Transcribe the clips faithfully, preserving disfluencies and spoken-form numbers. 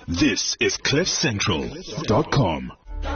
This is cliff central dot com.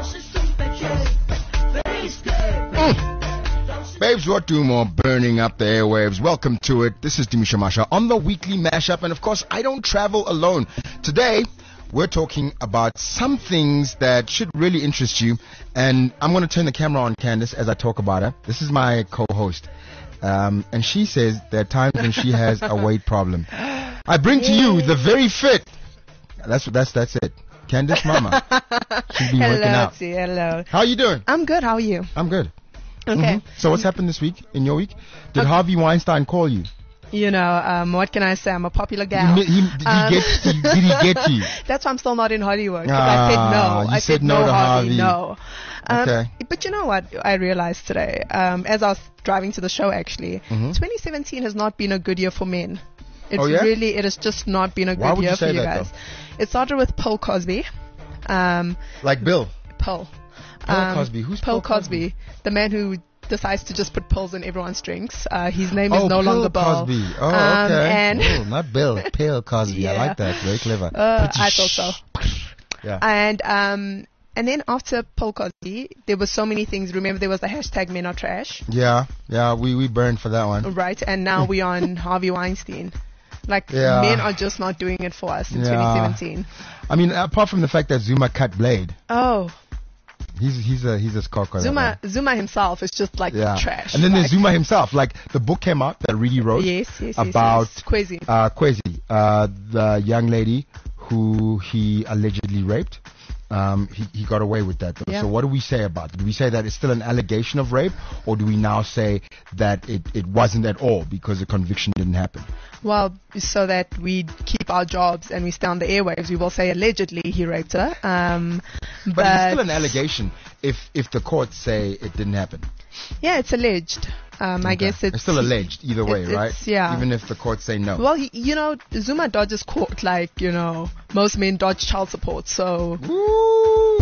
Mm. Babes, what do more burning up the airwaves? Welcome to it. This is Dimisha Masha on the weekly mashup. And of course, I don't travel alone. Today, we're talking about some things that should really interest you. And I'm going to turn the camera on Candace as I talk about her. This is my co-host. Um, and she says there are times when she has a weight problem. I bring to you the very fit. That's that's that's it. Candace Mama. She's been hello, working out. T, hello. How are you doing? I'm good. How are you? I'm good. Okay. Mm-hmm. So what's happened this week, in your week? Did Okay. Harvey Weinstein call you? You know, um, what can I say? I'm a popular gal. He, he, did, Um, he get, he, did he get you? That's why I'm still not in Hollywood. 'Cause Ah, I said no. you I said said no no, to Harvey. Harvey. No. Um, Okay. But you know what I realized today, um, as I was driving to the show actually, Mhm. twenty seventeen has not been a good year for men. It's Oh, yeah? really, it has just not been a Why good would you year say for you that, guys. It started with Paul Cosby. Um, Like Bill. Paul. Paul Um, Cosby. Who's Paul Paul Cosby? Cosby? The man who decides to just put pills in everyone's drinks. Uh, his name Oh, is no Bill longer Bill. Cosby. Oh, Um, okay. and oh, not Bill. Bill Cosby. I Yeah. like that. Very clever. Uh, I thought so. Yeah. And um, and then after Paul Cosby, there were so many things. Remember, there was the hashtag Men Are Trash, Yeah. Yeah. We, we burned for that one. right? And now we're on Harvey Weinstein. Like, Yeah. men are just not doing it for us in Yeah. twenty seventeen. I mean, apart from the fact that Zuma cut Blade, Oh, he's he's a he's a scocker. that Zuma one. Zuma himself is just like Yeah. trash. And then there's like, Zuma himself. Like the book came out that Reedy wrote. Yes, yes, yes, about yes. Kwezi. uh, Kwezi, uh, the young lady who he allegedly raped. Um, he, he got away with that. Though. Yeah. So what do we say about it? Do we say that it's still an allegation of rape, or do we now say that it, it wasn't at all because the conviction didn't happen? Well, so that we keep our jobs and we stay on the airwaves, we will say allegedly he raped her. Um, but But, it's still an allegation if if the courts say it didn't happen. Yeah, it's alleged. Um, I Okay. guess it's, it's still alleged either way, it's- right? it's- yeah. Even if the courts say no. Well, he, you know, Zuma dodges court like, you know, most men dodge child support. So Woo!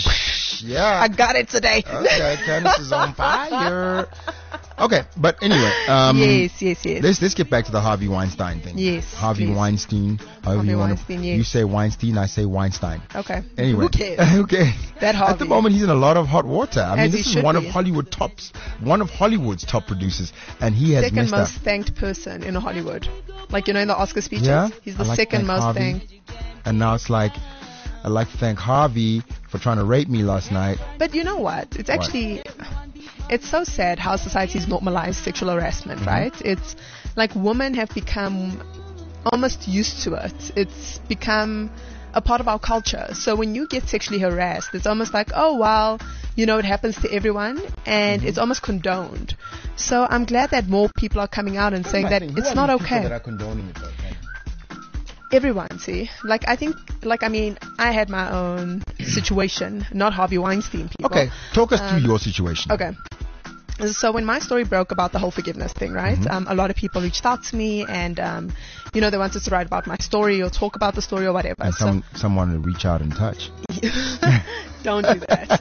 Yeah. I got it today. Okay, Candace is on fire. Okay, but anyway, um, yes, yes, yes. let's let's get back to the Harvey Weinstein thing. Yes, Harvey please. Weinstein. However Harvey you want Weinstein, to. yes. You say Weinstein, I say Weinstein. Okay. Anyway, Who cares? okay. That At the Harvey. moment, he's in a lot of hot water. I mean, As he this is should one be. of Hollywood tops, one of Hollywood's top producers, and he has Second messed most up. thanked person in Hollywood. Like, you know, in the Oscar speeches, Yeah, he's I the like to second thank most Harvey. thanked. And now it's like, I'd like to thank Harvey for trying to rape me last night. But you know what? It's actually, it's so sad how society's normalized sexual harassment, Mm-hmm. right? It's like women have become almost used to it. It's become a part of our culture. So when you get sexually harassed, it's almost like, oh, well, you know, it happens to everyone, and Mm-hmm. it's almost condoned. So I'm glad that more people are coming out and saying that Who it's are not these people okay. that are condoning it, though, Ken? Everyone, see, like I think, like I mean, I had my own situation, not Harvey Weinstein people. Okay, talk us through Um, your situation. Okay. So when my story broke about the whole forgiveness thing, right? Mm-hmm. Um, a lot of people reached out to me, and um, you know, they wanted to write about my story or talk about the story or whatever. And So some, someone to reach out and touch. don't do that.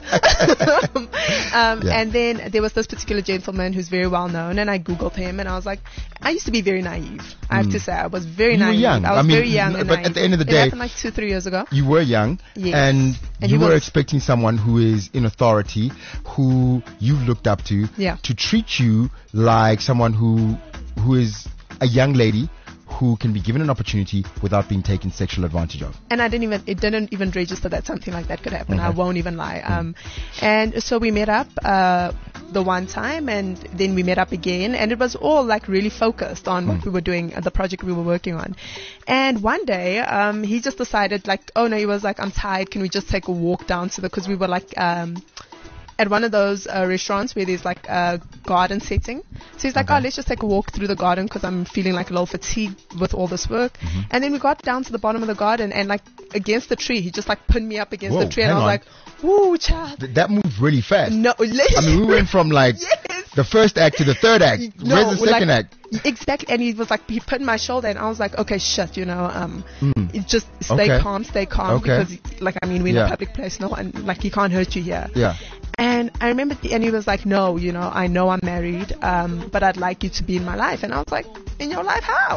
um, Yeah. And then there was this particular gentleman who's very well known, and I googled him, and I was like, I used to be very naive. I have to say, I was very Mm. You were naive. young. I was I mean, very young n- and but at naive. the end of the it day- happened like two, three years ago. You were young, Yes. and, And you he were was- expecting someone who is in authority, who you looked up to, Yeah. to treat you like someone who who is a young lady who can be given an opportunity without being taken sexual advantage of. And I didn't even, it didn't even register that something like that could happen. I Okay. won't even lie. Um, and so we met up, uh, the one time, and then we met up again, and it was all like really focused on what we were doing, uh, the project we were working on. And one day, um, he just decided like, oh no, he was like, I'm tired. Can we just take a walk down to the, cause we were like, um, at one of those uh, restaurants where there's like a garden setting. So he's like, Okay. oh, let's just take a walk through the garden because I'm feeling like a little fatigued with all this work. Mm-hmm. And then we got down to the bottom of the garden, and like against the tree, he just like pinned me up against Whoa, the tree, and I hang was on. like, woo, child. Th- that moved really fast. No, I mean, we went from like Yes. the first act to the third act. No, Where's the second like, act? Exactly, and he was like, he put my shoulder, and I was like, okay, shit, you know, um, Mm. it just stay Okay. calm, stay calm, Okay. because, like, I mean, we're in Yeah. a public place, no one, like, he can't hurt you here. Yeah. And I remember, the, and he was like, no, you know, I know I'm married, um, but I'd like you to be in my life. And I was like, in your life, how?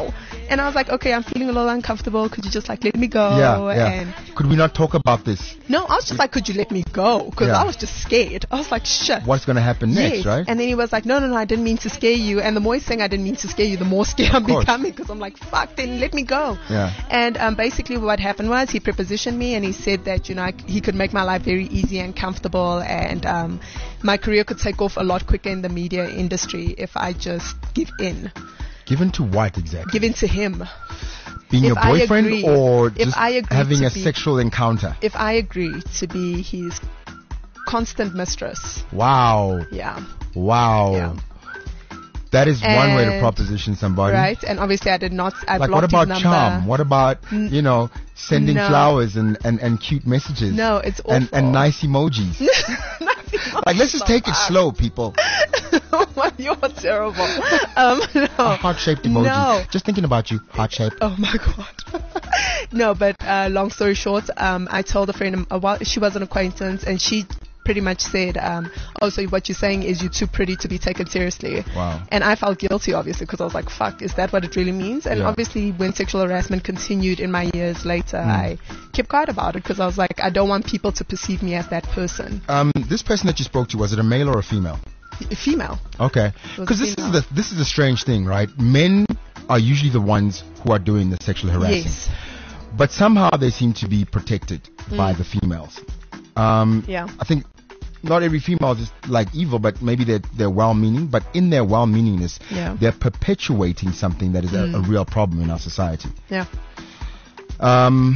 And I was like, okay, I'm feeling a little uncomfortable. Could you just like let me go? Yeah, yeah. And Could we not talk about this? no, I was just like, could you let me go? Because Yeah. I was just scared. I was like, shit. What's going to happen next, Yes. right? And then he was like, no, no, no, I didn't mean to scare you. And the more he's saying I didn't mean to scare you, the more scared I'm course. becoming, because I'm like, fuck, then let me go. Yeah. And um, basically what happened was he prepositioned me, and he said that, you know, I, he could make my life very easy and comfortable, and um, my career could take off a lot quicker in the media industry if I just give in. Given to what exactly? Give in to him. Being if your I boyfriend agree- or if just I agree having to a be- sexual encounter? If I agree to be his constant mistress. Wow. Yeah. Wow. Yeah. That is one way to And- proposition somebody. Right? And obviously I did not, I Like, blocked what about his number. charm? What about, you know, sending No. flowers and, and, and cute messages? No, it's And, and awful. nice emojis. Like, let's just take it slow, people. You're terrible. Um, no. A heart-shaped emoji. No. Just thinking about you, heart-shaped. Oh my god. No, but uh, long story short, um, I told a friend, uh, well, she was an acquaintance, and she pretty much said, um, oh, so what you're saying is you're too pretty to be taken seriously. Wow. And I felt guilty, obviously, because I was like, fuck, is that what it really means? And Yeah. obviously, when sexual harassment continued in my years later, Mm. I kept quiet about it, because I was like, I don't want people to perceive me as that person. Um, this person that you spoke to, was it a male or a female? A female. Okay. was Because this is female. the this is the strange thing, right? Men are usually the ones who are doing the sexual harassing. Yes. But somehow they seem to be protected by the females. Um, Yeah. I think not every female is like evil, but maybe they're, they're well-meaning. But in their well-meaningness, Yeah. they're perpetuating something that is a, a real problem in our society. Yeah. Um,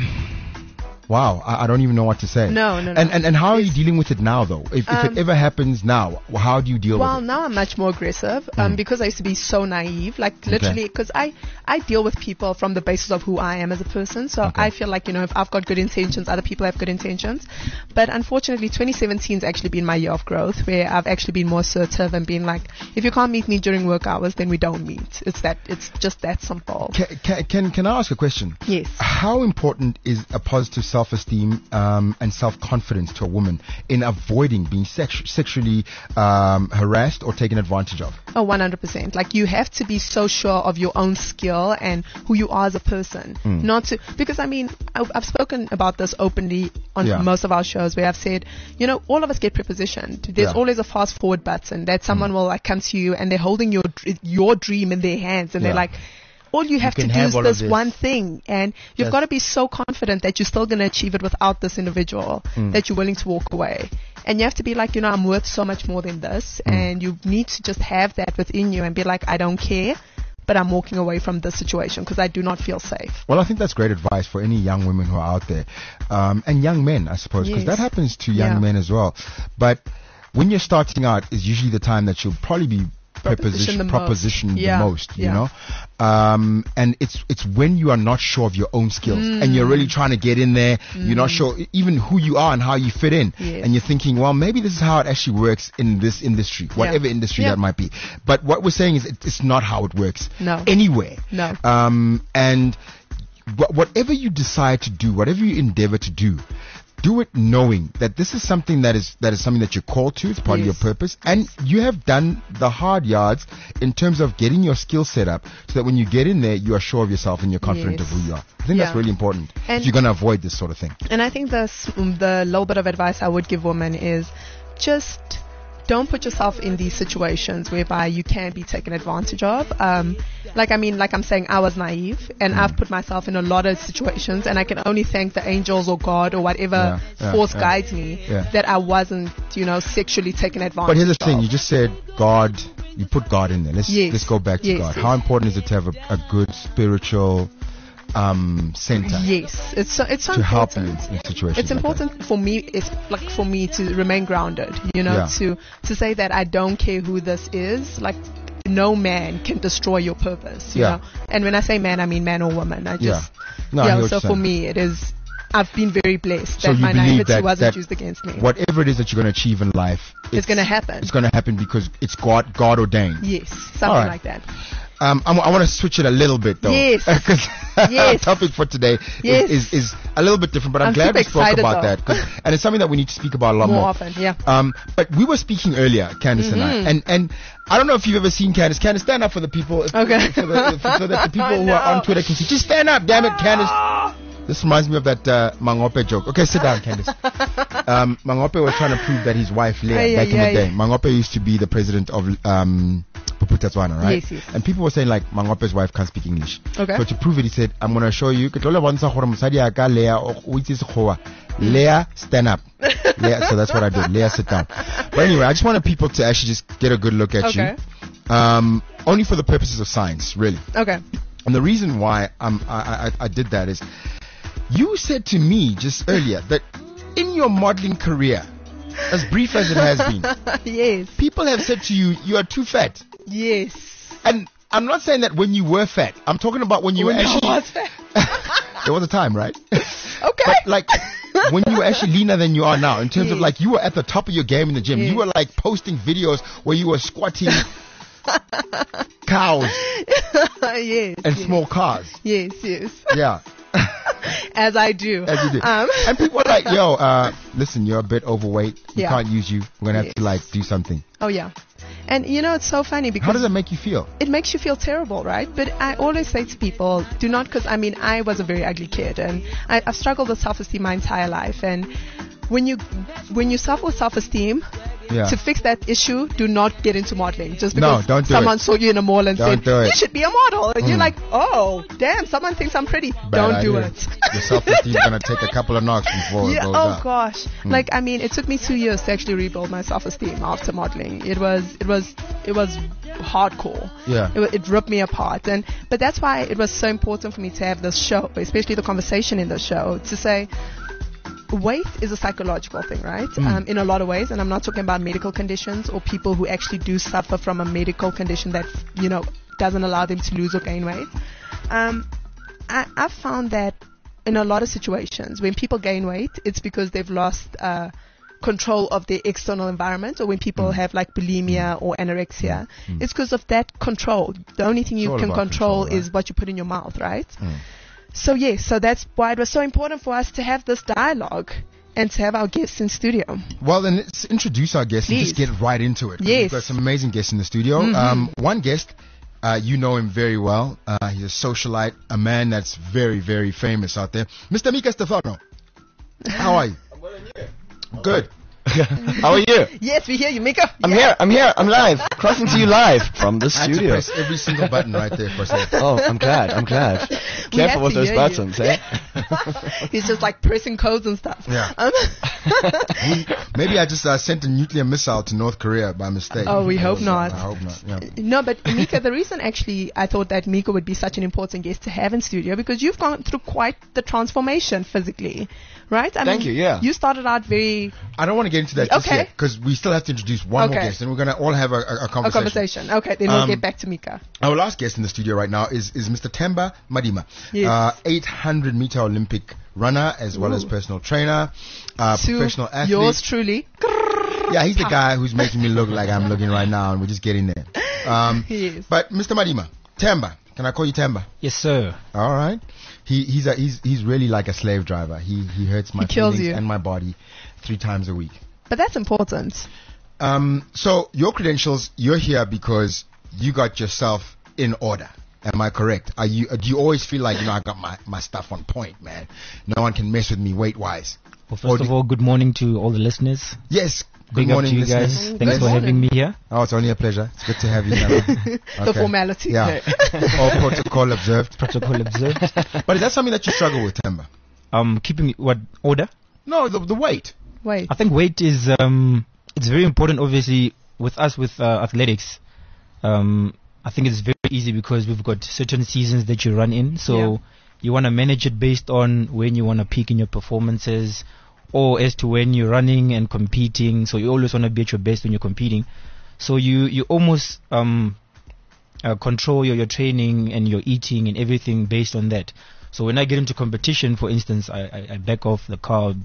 wow, I, I don't even know what to say. No, no, no. And, and, and how are you dealing with it now, though? If, if Um, it ever happens now, how do you deal Well, with it? now I'm much more aggressive um, because I used to be so naive. Like literally, because I, I deal with people from the basis of who I am as a person. So Okay. I feel like, you know, if I've got good intentions, other people have good intentions. But unfortunately, twenty seventeen has actually been my year of growth, where I've actually been more assertive and been like, if you can't meet me during work hours, then we don't meet. It's that. It's just that simple. Can, can, can, can I ask a question? Yes. How important is a positive self-esteem um, and self-confidence to a woman in avoiding being sex- sexually um, harassed or taken advantage of? Oh, one hundred percent. Like, you have to be so sure of your own skill and who you are as a person. Mm. Not to, because I mean, I, I've spoken about this openly on Yeah. most of our shows, where I've said, you know, all of us get prepositioned. There's Yeah. always a fast forward button that someone will like come to you and they're holding your dr- your dream in their hands, and Yeah. they're like, all you have to can do have is all of this, this. one thing, and you've Yes. got to be so confident that you're still going to achieve it without this individual, Mm. that you're willing to walk away. And you have to be like, you know, I'm worth so much more than this, Mm. and you need to just have that within you and be like, I don't care, but I'm walking away from this situation because I do not feel safe. Well, I think that's great advice for any young women who are out there, um, and young men, I suppose, because Yes. that happens to young Yeah. men as well. But when you're starting out, is usually the time that you'll probably be Proposition the most. propositioned Yeah. the most, you Yeah. know. Um, and it's it's when you are not sure of your own skills Mm. and you're really trying to get in there. You're not sure even who you are and how you fit in, Yes. and you're thinking, well, maybe this is how it actually works in this industry, whatever industry Yeah. that might be. But what we're saying is, it, it's not how it works No. anywhere. No. Um, and wh- whatever you decide to do, whatever you endeavor to do, do it knowing that this is something that is that is something that you're called to. It's part of your Yes. purpose, and you have done the hard yards in terms of getting your skill set up, so that when you get in there, you are sure of yourself and you're confident Yes. of who you are. I think that's Yeah. really important And- if you're going to avoid this sort of thing. And I think the s- um, the little bit of advice I would give women is just don't put yourself in these situations whereby you can be taken advantage of. Um, like I mean, like I'm saying, I was naive, and Mm. I've put myself in a lot of situations, and I can only thank the angels or God or whatever Yeah, yeah, force yeah. guides me Yeah. that I wasn't, you know, sexually taken advantage. But here's the thing: of. you just said God. You put God in there. Let's Yes. let's go back to Yes, God. yes. How important is it to have a, a good spiritual um, center Yes, it's so it's so to help you important. in, in situations? It's like that? important for me, it's like for me to remain grounded, you know, Yeah. to to say that I don't care who this is. Like, no man can destroy your purpose, you Yeah. know. And when I say man, I mean man or woman. I just No, I hear yeah. what So you're for saying. me, it is. I've been very blessed So that you my believe naivety that- wasn't that used against me. Whatever it is that you're going to achieve in life, It's gonna happen. It's going to happen because it's God God ordained. Yes, something All right. like that. Um, I'm, I want to switch it a little bit though. Yes. Because Yes. our topic for today Yes. is, is, is a little bit different, but I'm, I'm glad super we spoke excited, about though. that. 'cause- and it's something that we need to speak about a lot More more. often, yeah. Um, but we were speaking earlier, Candice and I, and, and I don't know if you've ever seen Candice. Candice, stand up for the people. if- Okay. For the, for, so that the people who No. are on Twitter can see. Just stand up, damn it, Candice. This reminds me of that uh, Mangope joke. Okay, sit down, Candice. Um, Mangope was trying to prove that his wife, Leah, Ay, back ay, in the ay. day, Mangope used to be the president of um, Puputaswana, right? Yes, yes. And people were saying like Mangope's wife can't speak English. Okay. So to prove it, he said, "I'm gonna show you." Ke tlo le bontsha gore mosadi ya ka Leah o o itse sekgowa. Leah, stand up. Leah, so that's what I did. Leah, sit down. But anyway, I just wanted people to actually just get a good look at Okay. you, um, only for the purposes of science, really. Okay. And the reason why um, I, I, I did that is you said to me just earlier that in your modeling career, as brief as it has been, Yes. people have said to you, you are too fat. Yes. And I'm not saying that when you were fat. I'm talking about when you When were I actually... was fat. There was a time, right? Okay. But like when you were actually leaner than you are now, in terms of Yes. like you were at the top of your game in the gym. Yes. You were like posting videos where you were squatting cows Yes. and yes. small cars. Yes, yes. Yeah. As I do. As you do. Um, And people are like, yo, uh, listen, you're a bit overweight. We Yeah. can't use you. We're going to have to Yes. like do something. oh, yeah. And you know, it's so funny because How does that make you feel? it makes you feel terrible, right? But I always say to people, do not, because I mean, I was a very ugly kid and I, I've struggled with self-esteem my entire life. And when you when you suffer with self-esteem, Yeah. to fix that issue, do not get into modeling. Just No, because don't do someone it. saw you in a mall and Don't said, do it. you should be a model. And you're Mm. like, oh, damn, someone thinks I'm pretty. Bad don't do idea. it. Your self-esteem is going to take a couple of knocks before Yeah, it goes oh up. gosh. Like I mean, it took me two years to actually rebuild my self-esteem after modeling. It was it was it was hardcore. Yeah. It, wa- it ripped me apart, and but that's why it was so important for me to have this show, especially the conversation in the show, to say weight is a psychological thing, right? Um, in a lot of ways, and I'm not talking about medical conditions or people who actually do suffer from a medical condition that you know doesn't allow them to lose or gain weight. Um, I, I've found that in a lot of situations, when people gain weight, it's because they've lost uh, control of their external environment, or when people have like bulimia or anorexia, it's because of that control. The only thing you all can about control, control, right? is what you put in your mouth, right? So yes, so that's why it was so important for us to have this dialogue and to have our guests in studio. Well, then let's introduce our guests and just Please. get right into it. 'cause Yes. We've got some amazing guests in the studio. Um, one guest, uh, you know him very well. Uh, he's a socialite, a man that's very, very famous out there. Mister Mika Stefano. How are you? I'm well, and you? Good. How are you? Yes, we hear you, Mika. I'm Yeah. here. I'm here. I'm live. Crossing to you live from the I had to studio. press every single button right there for a second. Oh, I'm glad. I'm glad. We had Careful with to those hear you. buttons, eh? He's just like pressing codes and stuff. Yeah. Um, Maybe I just uh, sent a nuclear missile to North Korea by mistake. Oh, we hope not. I hope not. Yeah. No, but Mika, the reason actually I thought that Mika would be such an important guest to have in studio because you've gone through quite the transformation physically, right? I Thank mean, you, yeah. You started out very I don't want to get into that just Okay. yet because we still have to introduce one more Okay. guest and we're going to all have a, a, a a conversation. conversation. Okay, then we'll Um, get back to Mika. Our last guest in the studio right now is, is Mister Themba Madima, Yes. uh, eight hundred meter Olympic runner as well as Ooh. personal trainer, uh, To professional athlete. yours truly. Yeah, he's the guy who's making me look like I'm looking right now, and we're just getting there. Um, Yes. But Mister Madima, Themba, can I call you Themba? Yes, sir. All right. He he's a, he's he's really like a slave driver. He he hurts my He kills feelings you. and my body three times a week. But that's important. Um, so your credentials, you're here because you got yourself in order. Am I correct? Are you? Do you always feel like you know I got my, my stuff on point, man? No one can mess with me weight wise. Well, first of all, good morning to all the listeners. Yes. Big Good morning, up to you listeners. guys. Mm, Thanks good for having me here. Oh, it's only a pleasure. It's good to have you. Nana. The Okay. formality. Yeah. All protocol observed. Protocol observed. But is that something that you struggle with, Themba? Um, keeping what order? No, the, the weight. Wait. I think weight is um, it's very important. Obviously, with us with uh, athletics, um, I think it's very easy because we've got certain seasons that you run in. So Yeah. you want to manage it based on when you want to peak in your performances, or as to when you're running and competing. So you always want to be at your best when you're competing. So you you almost um uh, control your, your training and your eating and everything based on that. So when I get into competition, for instance, I, I, I back off the carbs,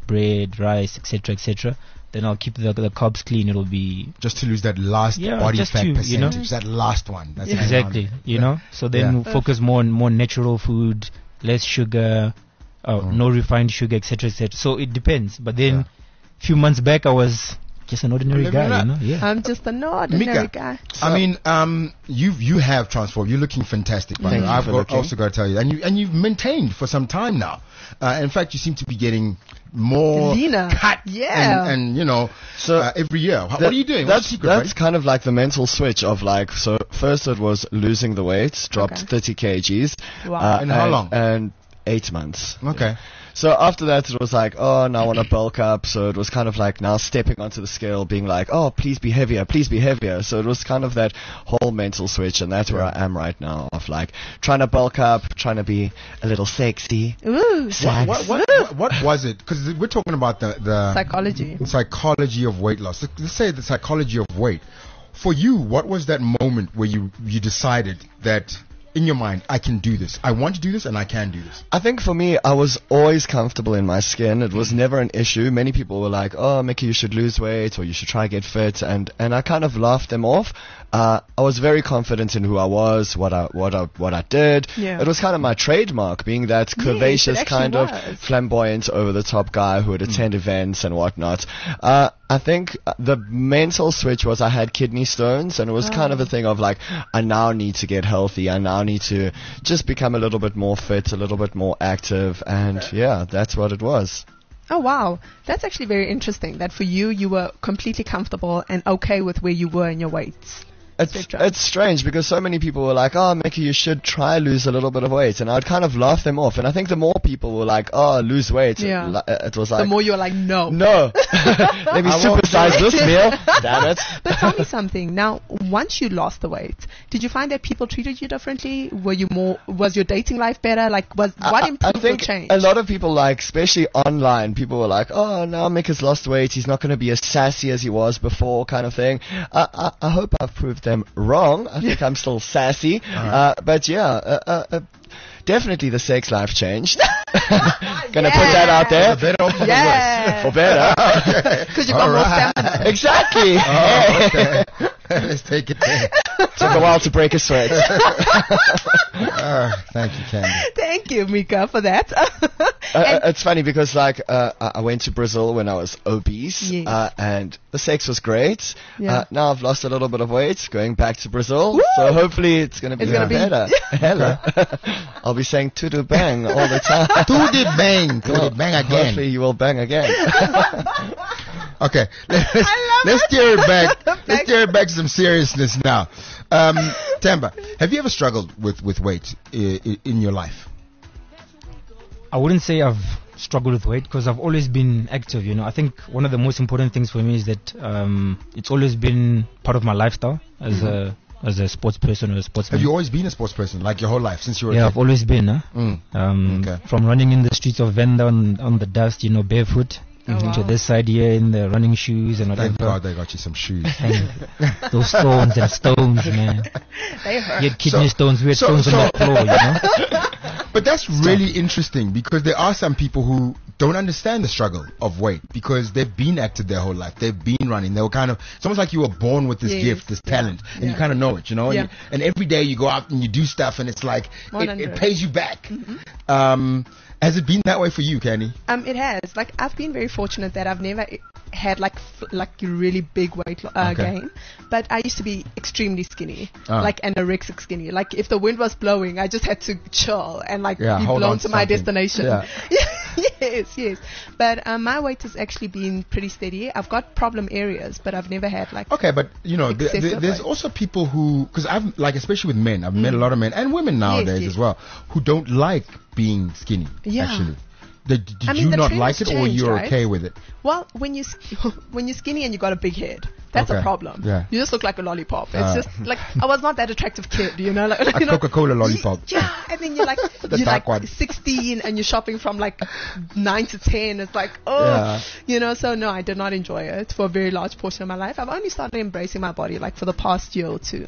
bread, rice, et cetera, et cetera. Then I'll keep the the carbs clean. It'll be Just to lose that last Yeah, body just fat to, you know. percentage, that last one. That's Yeah. exactly, you know. So then Yeah. focus more on more natural food, less sugar, uh, Mm. no refined sugar, et cetera, et cetera. So it depends. But then, Yeah. few months back, I was just an ordinary Living it guy, up. you know. Yeah. I'm just an ordinary Mika, guy. I mean, um, you you have transformed. You're looking fantastic, by the Thank way. you I've for got, looking. also got to tell you, and you and you've maintained for some time now. Uh, in fact, you seem to be getting more Leaner. cut, Yeah. and, and you know, So uh, every year. How, That- what are you doing? That's What's the secret, that's right? kind of like the mental switch of like. So first it was losing the weight, dropped Okay. thirty kgs. Wow. In how and- long? And eight months. Okay. So after that, it was like, oh, now I want to bulk up. So it was kind of like now stepping onto the scale, being like, oh, please be heavier, please be heavier. So it was kind of that whole mental switch, and that's where Yeah. I am right now, of like trying to bulk up, trying to be a little sexy. Ooh, What, what, what, what, what was it? Because we're talking about the, the psychology. psychology of weight loss. Let- Let's say the psychology of weight. For you, what was that moment where you, you decided that in your mind, I can do this. I want to do this and I can do this. I think for me, I was always comfortable in my skin. It was never an issue. Many people were like, oh, Mickey, you should lose weight or you should try get fit. And, and I kind of laughed them off. Uh, I was very confident in who I was, what I, what I, what I did. Yeah. It was kind of my trademark, being that Yes, curvaceous it actually kind of was. flamboyant, over the top guy who would attend events and whatnot. Uh, I think uh, the mental switch was I had kidney stones, and it was kind of a thing of like, I now need to get healthy. I now need to just become a little bit more fit, a little bit more active, and yeah, that's what it was. Oh wow, that's actually very interesting. That for you, you were completely comfortable and okay with where you were in your weights. It's, Spectrum. it's strange because so many people were like, oh, Mickey, you should try lose a little bit of weight. And I'd kind of laugh them off. And I think the more people were like, oh, lose weight, Yeah. it, li- it was The like, more you're like, no. no, let me I won't supersize this meal. Damn it. But tell me something. Now, once you lost the weight, did you find that people treated you differently? Were you more? Was your dating life better? Like, was what I, I improved or think changed? a lot of people, like, especially online, people were like, oh, now Mick has lost weight. He's not going to be as sassy as he was before, kind of thing. I, I, I hope I've proved them wrong. I think I'm still sassy. Uh, but yeah, uh, uh, uh, definitely the sex life changed. Gonna put that out there. For better or for Yeah. For better. Because you got All more right. stamina. Exactly. Oh, okay. Let's take it there. Took a while to break a sweat. Uh, thank you, Candy. Thank you, Mika, for that. Uh, And- it's funny because like uh, I I went to Brazil when I was obese, Yes. uh, and the sex was great. Yeah. Uh, now I've lost a little bit of weight, going back to Brazil, Woo! so hopefully it's gonna be It's gonna be- better. Hella. I'll be saying tudu bang all the time. To the bang, to the bang again. Hopefully you will bang again. Okay, let's, I love let's it. steer it back. Back- Let's steer it back to some seriousness now. Um, Tamba, have you ever struggled with, with weight i- i- in your life? I wouldn't say I've struggled with weight because I've always been active. You know, I think one of the most important things for me is that um, it's always been part of my lifestyle as a as a sports person or a sportsman. Have you always been a sports person, like your whole life, since you were yeah, a I've kid? always been. Huh? Mm. Um, Okay. From running in the streets of Venda on, on the dust, you know, barefoot, Oh, wow. to this side here in the running shoes and whatever. Thank God they got you some shoes. And those stones and stones, man. They hurt. You had kidney So- stones, we had so- stones so- on the floor, you know. But that's really interesting because there are some people who don't understand the struggle of weight because they've been active their whole life. They've been running. They were kind of, it's almost like you were born with this Yes, gift, this yeah, talent, and you yeah. kind of know it, you know? Yeah. And, you, and every day you go out and you do stuff and it's like, it, one it hundred. pays you back. Um, has it been that way for you, Candy? Um, it has. Like, I've been very fortunate that I've never i- had like f- like a really big weight lo- uh, Okay. gain. But I used to be extremely skinny, Ah. like anorexic skinny. Like, if the wind was blowing, I just had to chill and like Yeah, be hold blown on to to my something. destination. Yeah. yes, yes. But um, my weight has actually been pretty steady. I've got problem areas, but I've never had like. Okay, but you know, th- th- Excessive there's weight. also people who, because I've like, especially with men, I've met a lot of men and women nowadays yes. as well, who don't like being skinny. Yeah. Actually, did, did I mean, you the not trend like has it, or changed, you're right? okay with it? Well, when you s- when you're skinny and you got a big head, that's Okay. a problem. Yeah. You just look like a lollipop. It's Ah. just like I was not that attractive kid, you know, like A you know, Coca-Cola lollipop. Yeah, and then you're like The you're dark like one. sixteen and you're shopping from like nine to ten. It's like oh, Yeah. you know. So no, I did not enjoy it for a very large portion of my life. I've only started embracing my body like for the past year or two.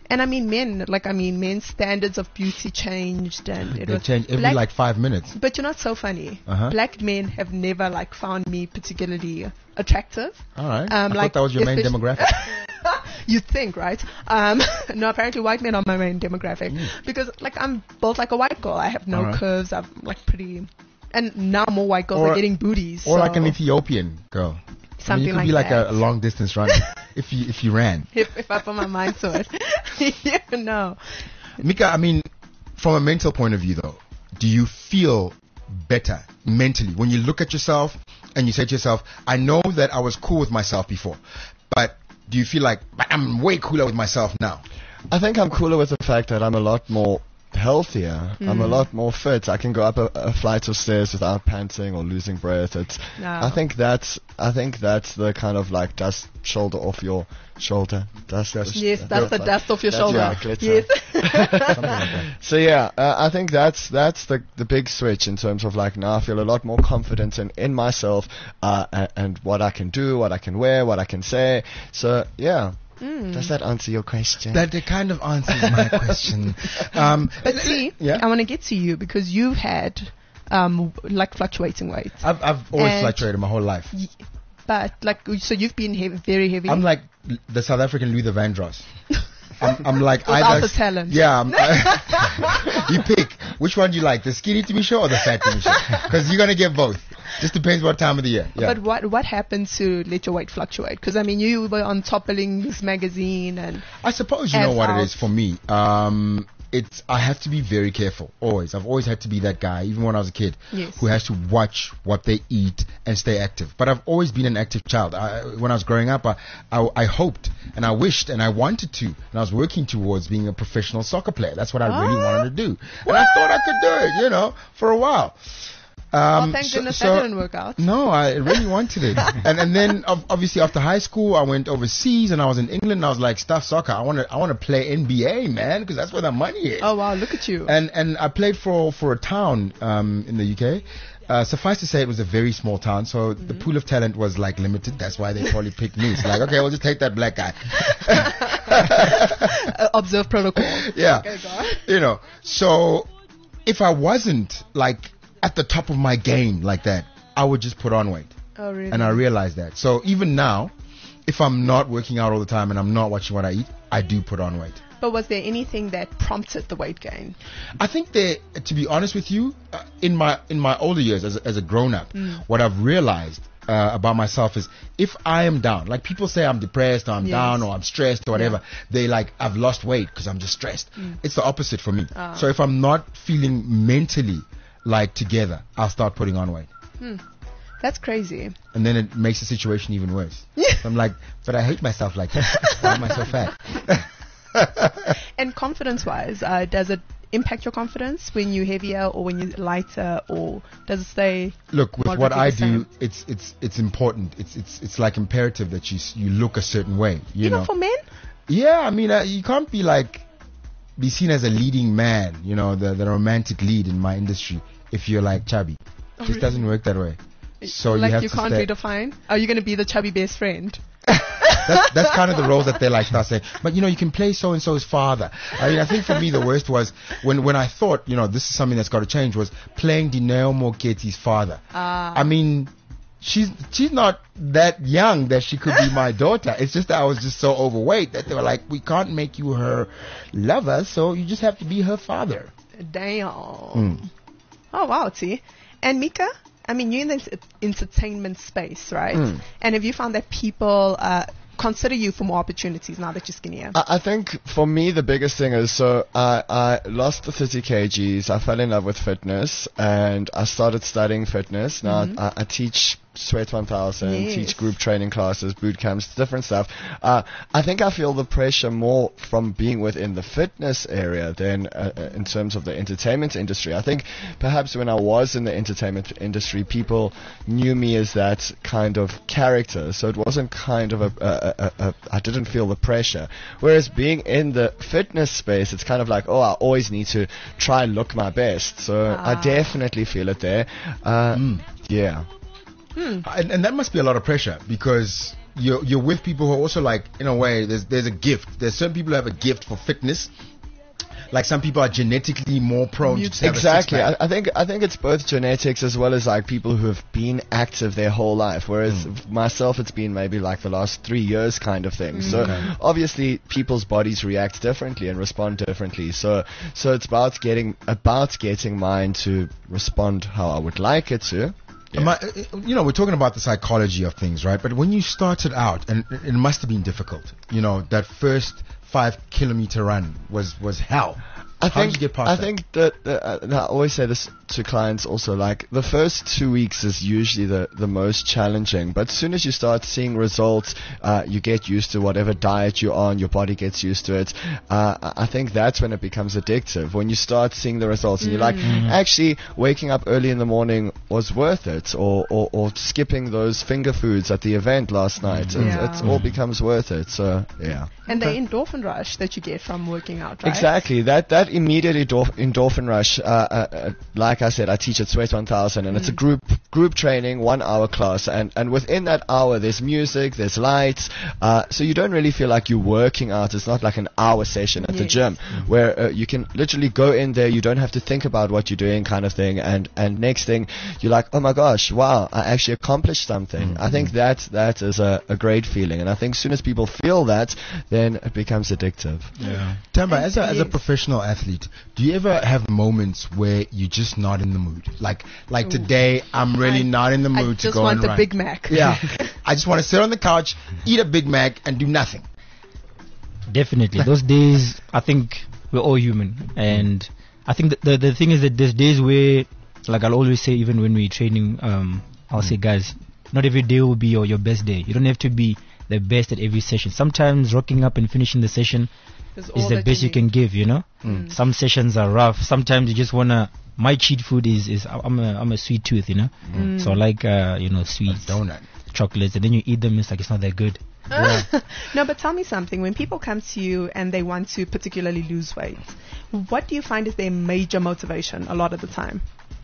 And I mean, men, like, I mean, men's standards of beauty changed, and it They was change every black- like five minutes. But you know what's so funny? Uh-huh. Black men have never, like, found me particularly attractive. All right. Um, I like, thought that was your main especially- demographic. You'd think, right? Um, no, apparently white men are my main demographic because, like, I'm built like a white girl. I have no Alright. curves. I'm like pretty, and now more white girls Or- are getting booties. Or so like an Ethiopian girl. I mean, something you could like be like that. a, a long distance runner if you if you ran. if, if I put my mind to it, you know. Mika, I mean, from a mental point of view though, do you feel better mentally when you look at yourself and you say to yourself, I know that I was cool with myself before, but do you feel like, but I'm way cooler with myself now? I think I'm cooler with the fact that I'm a lot more healthier. I'm a lot more fit. I can go up a, a flight of stairs without panting or losing breath. It's. No. I think that's. I think that's the kind of like dust shoulder off your shoulder. Dust. dust Yes, that's the dust off your That's shoulder. yeah, glitter. Yes. Something like that. So yeah, uh, I think that's that's the the big switch in terms of like now I feel a lot more confident in in myself uh, and, and what I can do, what I can wear, what I can say. So yeah. Does that answer your question? That it kind of answers my question. Um, But see, yeah. I want to get to you because you've had um like fluctuating weight, I've I've always And- fluctuated my whole life. but like so you've been heavy, very heavy. I'm like the South African Luther Vandross. I'm, I'm like Without either the talent. Yeah, I'm, you pick which one do you like, the skinny to be sure or the fat to be sure, because you're gonna get both. Just depends what time of the year. Yeah. But what what happened to let your weight fluctuate? Because I mean, you were on Toppelings magazine, and I suppose you as know what out. it is for me. Um, it's I have to be very careful always. I've always had to be that guy, even when I was a kid, Yes. who has to watch what they eat and stay active. But I've always been an active child. I, when I was growing up, I, I I hoped and I wished and I wanted to, and I was working towards being a professional soccer player. That's what I really Ah. wanted to do, and I thought I could do it, you know, for a while. Um, well, thank so- goodness so- that didn't work out. No, I really wanted it. and and then ob- obviously after high school, I went overseas and I was in England. And I was like, stuff soccer. I want to I want to play N B A, man, because that's where the money is. Oh wow, look at you. And and I played for for a town um, in the U K. Uh, suffice to say, it was a very small town, so Mm-hmm. the pool of talent was like limited. That's why they probably picked me. It's like, okay, we'll just take that black guy. Uh, observe protocol. Yeah. Okay, go on. You know, so if I wasn't like at the top of my game like that, I would just put on weight. Oh really? And I realized that. So even now, if I'm not working out all the time and I'm not watching what I eat, I do put on weight. But was there anything that prompted the weight gain? I think that, to be honest with you, uh, in my in my older years as a, as a grown up, what I've realized uh, about myself is if I am down, like people say I'm depressed or I'm Yes. down or I'm stressed or whatever, they like I've lost weight because I'm just stressed. It's the opposite for me. Ah. So if I'm not feeling mentally like together, I'll start putting on weight. That's crazy. And then it makes the situation even worse. So I'm like, but I hate myself like that. Why am I so fat? And confidence-wise, uh, does it impact your confidence when you're heavier or when you're lighter, or does it stay? Look, with what moderately I the do, same? it's it's it's important. It's it's it's like imperative that you s- you look a certain way. You Even know. for men? Yeah, I mean, uh, you can't be like be seen as a leading man. You know, the the romantic lead in my industry if you're like chubby. It just doesn't work that way. So like you have you to can't stay. redefine. Are you going to be the chubby best friend? that's, that's kind of the roles that they like start saying. But you know, you can play so and so's father. I mean, I think for me the worst was when when I thought, you know, this is something that's got to change, was playing Dineo Moketi's father. Ah. I mean, she's she's not that young that she could be my daughter. It's just that I was just so overweight that they were like, we can't make you her lover, so you just have to be her father. Damn. Mm. Oh wow, see. And Mika, I mean, you're in the ent- entertainment space, right? Mm. And have you found that people uh, consider you for more opportunities now that you're skinnier? I, I think for me the biggest thing is so I, I lost the thirty kilograms. I fell in love with fitness and I started studying fitness. Now I, I teach Sweat one thousand, Yes. teach group training classes, boot camps, different stuff. Uh, I think I feel the pressure more from being within the fitness area than uh, uh, in terms of the entertainment industry. I think perhaps when I was in the entertainment industry, people knew me as that kind of character, so it wasn't kind of a, a, a, a I didn't feel the pressure. Whereas being in the fitness space, it's kind of like, oh, I always need to try and look my best. So I Ah. definitely feel it there. Uh, Yeah. And, and that must be a lot of pressure because you're you're with people who are also like, in a way, there's there's a gift. There's certain people who have a gift for fitness. Like some people are genetically more prone to have exactly. a six-pack. I, I think I think it's both genetics as well as like people who have been active their whole life. Whereas Mm. myself, it's been maybe like the last three years kind of thing. So Okay. obviously people's bodies react differently and respond differently. So so it's about getting about getting mine to respond how I would like it to. Am I- uh, you know, we're talking about the psychology of things, right? But when you started out, and it it must have been difficult, you know, that first five kilometer run was, was hell. I How think did you get past I that? think that, that uh, and I always say this to clients also, like the first two weeks is usually the, the most challenging, but as soon as you start seeing results, uh, you get used to whatever diet you're on, your body gets used to it. Uh, I I think that's when it becomes addictive, when you start seeing the results and you're like, actually actually waking up early in the morning was worth it, or, or, or skipping those finger foods at the event last night. It, Yeah. it's all becomes worth it. So yeah. And the endorphin rush that you get from working out, right? Exactly. That that immediate endorph- endorphin rush. Uh, uh, uh, like I said, I teach at Sweat one thousand, and it's a group group training, one hour class, and and within that hour, there's music, there's lights, uh, so you don't really feel like you're working out. It's not like an hour session at the Yes. gym where uh, you can literally go in there. You don't have to think about what you're doing, kind of thing. And and next thing, you're like, oh my gosh, wow, I actually accomplished something. I think that that is a, a great feeling, and I think as soon as people feel that, then it becomes addictive. Yeah. Tamba, as a, as a Yes. professional athlete, do you ever have moments where you're just not in the mood? Like, like today, I'm really I- not in the I mood to just go want and a run. Big Mac. Yeah. I just want to sit on the couch, eat a Big Mac, and do nothing. Definitely. Those days, I think we're all human. And I think that the, the thing is that there's days where, like I'll always say, even when we're training, um, I'll say, guys, not every day will be your, your best day. You don't have to be the best at every session. Sometimes rocking up and finishing the session That's is all the that best you need. can give, you know? Mm. Some sessions are rough. Sometimes you just want to, my cheat food is, is I'm a, I'm a sweet tooth, you know? Mm. So I like, uh, you know, A sweets, donut. chocolates, and then you eat them, it's like it's not that good. No, but tell me something. When people come to you and they want to particularly lose weight, what do you find is their major motivation a lot of the time?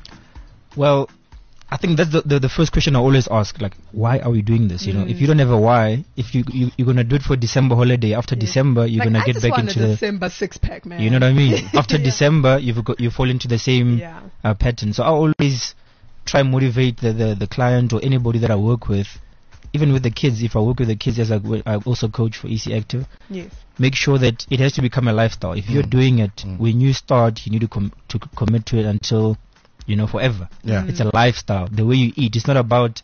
Well, I think that's the, the, the first question I always ask, like, why are we doing this? You know, if you don't have a why, if you, you you're gonna do it for December holiday, after Yes. December you're Like, gonna I get just back want into a the, December six pack, man. you know what I mean? After Yeah. December, you've got you fall into the same Yeah. uh, pattern. So I always try and motivate the, the the client or anybody that I work with, even with the kids. If I work with the kids, as I, w- I also coach for E C Active, Yes. make sure that it has to become a lifestyle. If you're doing it Mm. when you start, you need to com- to c- commit to it until, you know, forever. Yeah. It's a lifestyle. The way you eat, it's not about,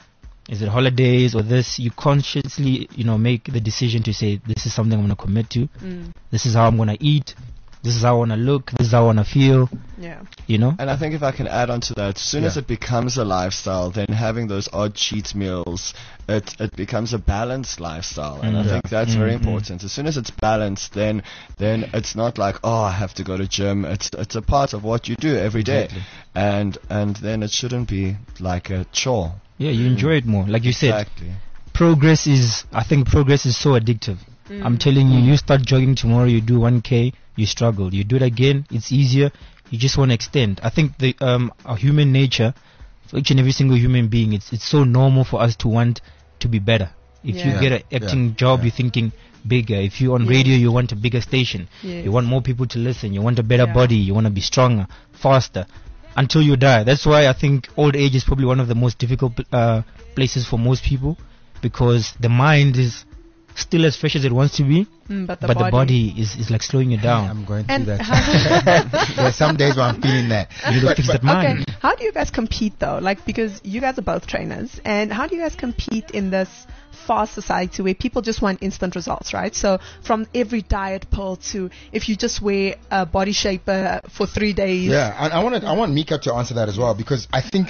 is it holidays or this. You consciously, you know, make the decision to say, this is something I'm going to commit to. Mm. This is how I'm going to eat. This is how I want to look. This is how I want to feel, Yeah. you know? And I think if I can add on to that, as soon as Yeah. it becomes a lifestyle, then having those odd cheat meals, it it becomes a balanced lifestyle, and I Mm. think that's very Mm, mm. important. As soon as it's balanced, then then it's not like, oh, I have to go to gym. It's it's a part of what you do every day, Exactly. and and then it shouldn't be like a chore. Yeah, you enjoy it more. Like you said, Exactly. progress is, I think progress is so addictive. Mm. I'm telling you, you start jogging tomorrow, you do one K, you struggle. You do it again, it's easier. You just want to extend. I think the um, our human nature, for each and every single human being, it's it's so normal for us to want to be better. If Yeah. you get an Yeah. acting job, Yeah. you're thinking bigger. If you're on Yes. radio, you want a bigger station. Yes. You want more people to listen. You want a better Yeah. body. You want to be stronger, faster, until you die. That's why I think old age is probably one of the most difficult uh, places for most people, because the mind is still as fresh as it wants to be, Mm, but the but body. the body is, is like slowing you down. I'm going through And that. how- There's some days where I'm feeling that. You need to But- fix but- that mind. Okay, how do you guys compete though? Like, because you guys are both trainers, and how do you guys compete in this fast society where people just want instant results, right? So from every diet pill to if you just wear a body shaper for three days. Yeah, and I want I want Mika to answer that as well, because I think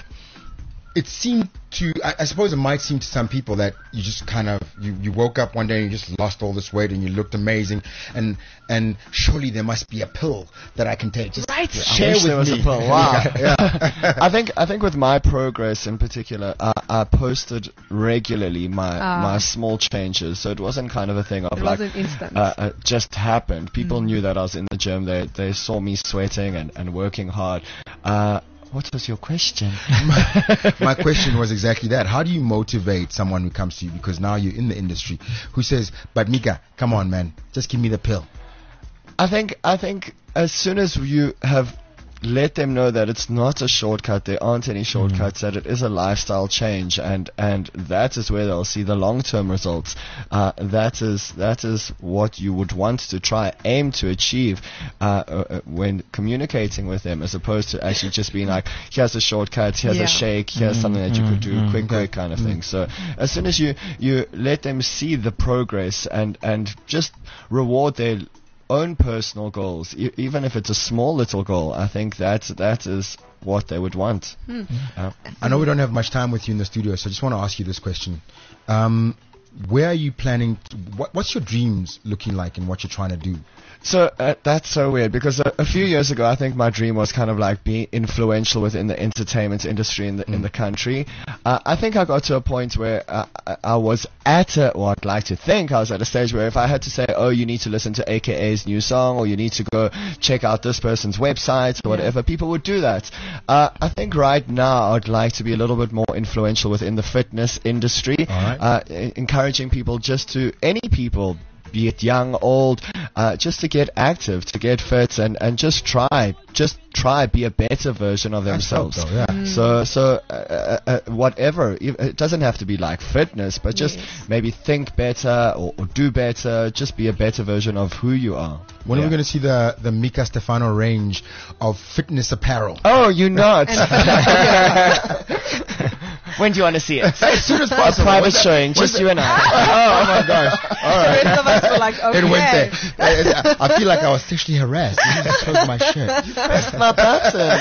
it seemed to, I, I suppose it might seem to some people that you just kind of, you, you woke up one day and you just lost all this weight and you looked amazing, and and surely there must be a pill that I can take. Just Right. share I wish with there was me. a pill. Wow. Yeah. I think I think with my progress in particular, uh, I posted regularly my Ah. my small changes, so it wasn't kind of a thing of It like wasn't instant. uh, uh, just happened. People knew that I was in the gym. They they saw me sweating and, and working hard. Uh, what was your question? My question was exactly that. How do you motivate someone who comes to you, because now you're in the industry, who says, but Mika, come on, man, just give me the pill? I think I think as soon as you have let them know that it's not a shortcut, there aren't any shortcuts, that it is a lifestyle change, and and that is where they'll see the long-term results. Uh, that is that is what you would want to try aim to achieve uh, uh, when communicating with them, as opposed to actually just being like, here's a shortcut, here's Yeah. a shake, here's something that you could do mm, quick quick kind of thing. So as soon as you you let them see the progress and and just reward their own personal goals, e- even if it's a small little goal, I think that that is what they would want. Uh, I know we don't have much time with you in the studio, so I just want to ask you this question. Um, where are you planning, to, what, what's your dreams looking like and what you're trying to do? So uh, that's so weird, because a, a few years ago, I think my dream was kind of like being influential within the entertainment industry in the in the country. Uh, I think I got to a point where uh, I, I was at a, or I'd like to think I was at a stage where if I had to say, oh, you need to listen to A K A's new song, or you need to go check out this person's website or whatever, people would do that. Uh, I think right now I'd like to be a little bit more influential within the fitness industry, All right. uh, e- encouraging people just to, any people, be it young, old, uh, just to get active, to get fit, and, and just try, just try be a better version of That's dope, themselves. though, yeah. So, so uh, uh, uh, whatever, if- it doesn't have to be like fitness, but just Yes. maybe think better or, or do better, just be a better version of who you are. When are Yeah. we going to see the, the Mika Stefano range of fitness apparel? Oh, you not? And- When do you want to see it? As soon as A possible. private When's that- showing, when's just that- you and I. Oh my gosh. All The right. rest of us were like, okay. It went there. I I feel like I was sexually harassed. You just closed my shirt. My button.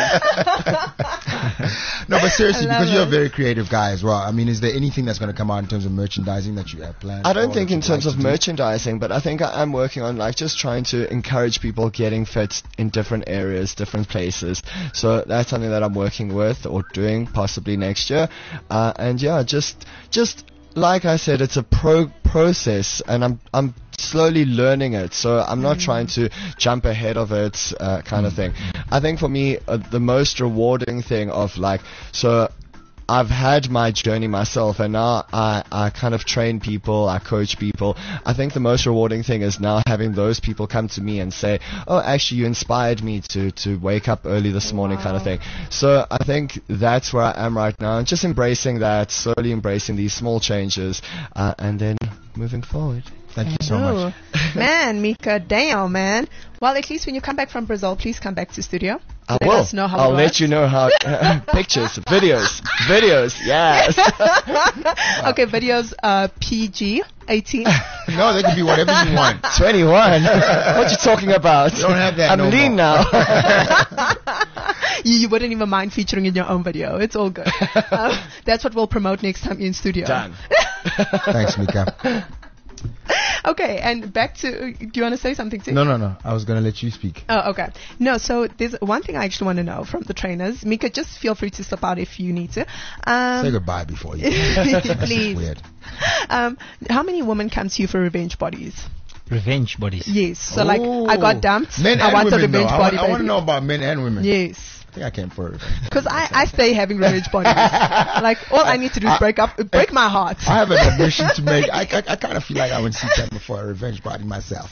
No, but seriously, I love because you're a it. very creative guy as well. I mean, is there anything that's going to come out in terms of merchandising that you have planned? I don't for, think that in you'd terms like of to do? merchandising, but I think I am working on like just trying to encourage people getting fit in different areas, different places. So that's something that I'm working with or doing possibly next year. Uh, and yeah, just just like I said, it's a pro process, and I'm I'm slowly learning it. So I'm not trying to jump ahead of it, uh, kind of thing. I think for me, uh, the most rewarding thing of like so. I've had my journey myself, and now I, I kind of train people, I coach people. I think the most rewarding thing is now having those people come to me and say, oh, actually, you inspired me to, to wake up early this morning, kind of thing. So I think that's where I am right now, and just embracing that, slowly embracing these small changes, uh, and then moving forward. Thank you so much. Oh, man, Mika, damn, man. Well, at least when you come back from Brazil, please come back to studio. I Let will. us know how I'll it let works. you know how. Pictures, videos, videos, yes. Okay, videos, uh, P G eighteen. No, they can be whatever you want. twenty-one. What you talking about? You don't have that I'm no lean more. now. you, you wouldn't even mind featuring in your own video. It's all good. Um, that's what we'll promote next time you're in studio. Done. Thanks, Mika. Okay, and back to, do you want to say something too? No, no, no. I was going to let you speak. Oh, okay. No, so there's one thing I actually want to know from the trainers. Mika, just feel free to step out if you need to. Um, Say goodbye before you. That's please. weird. Um, how many women come to you for revenge bodies? Revenge bodies. Yes. So like, I got dumped. Men I and want women, a revenge though. body. I, want to baby. know about men and women. Yes. I think I came for revenge. Because I, I stay having revenge bodies. Like, all I need to do is break up, break my heart. I have an admission to make. I, I, I kind of feel like I would see time before a revenge body myself.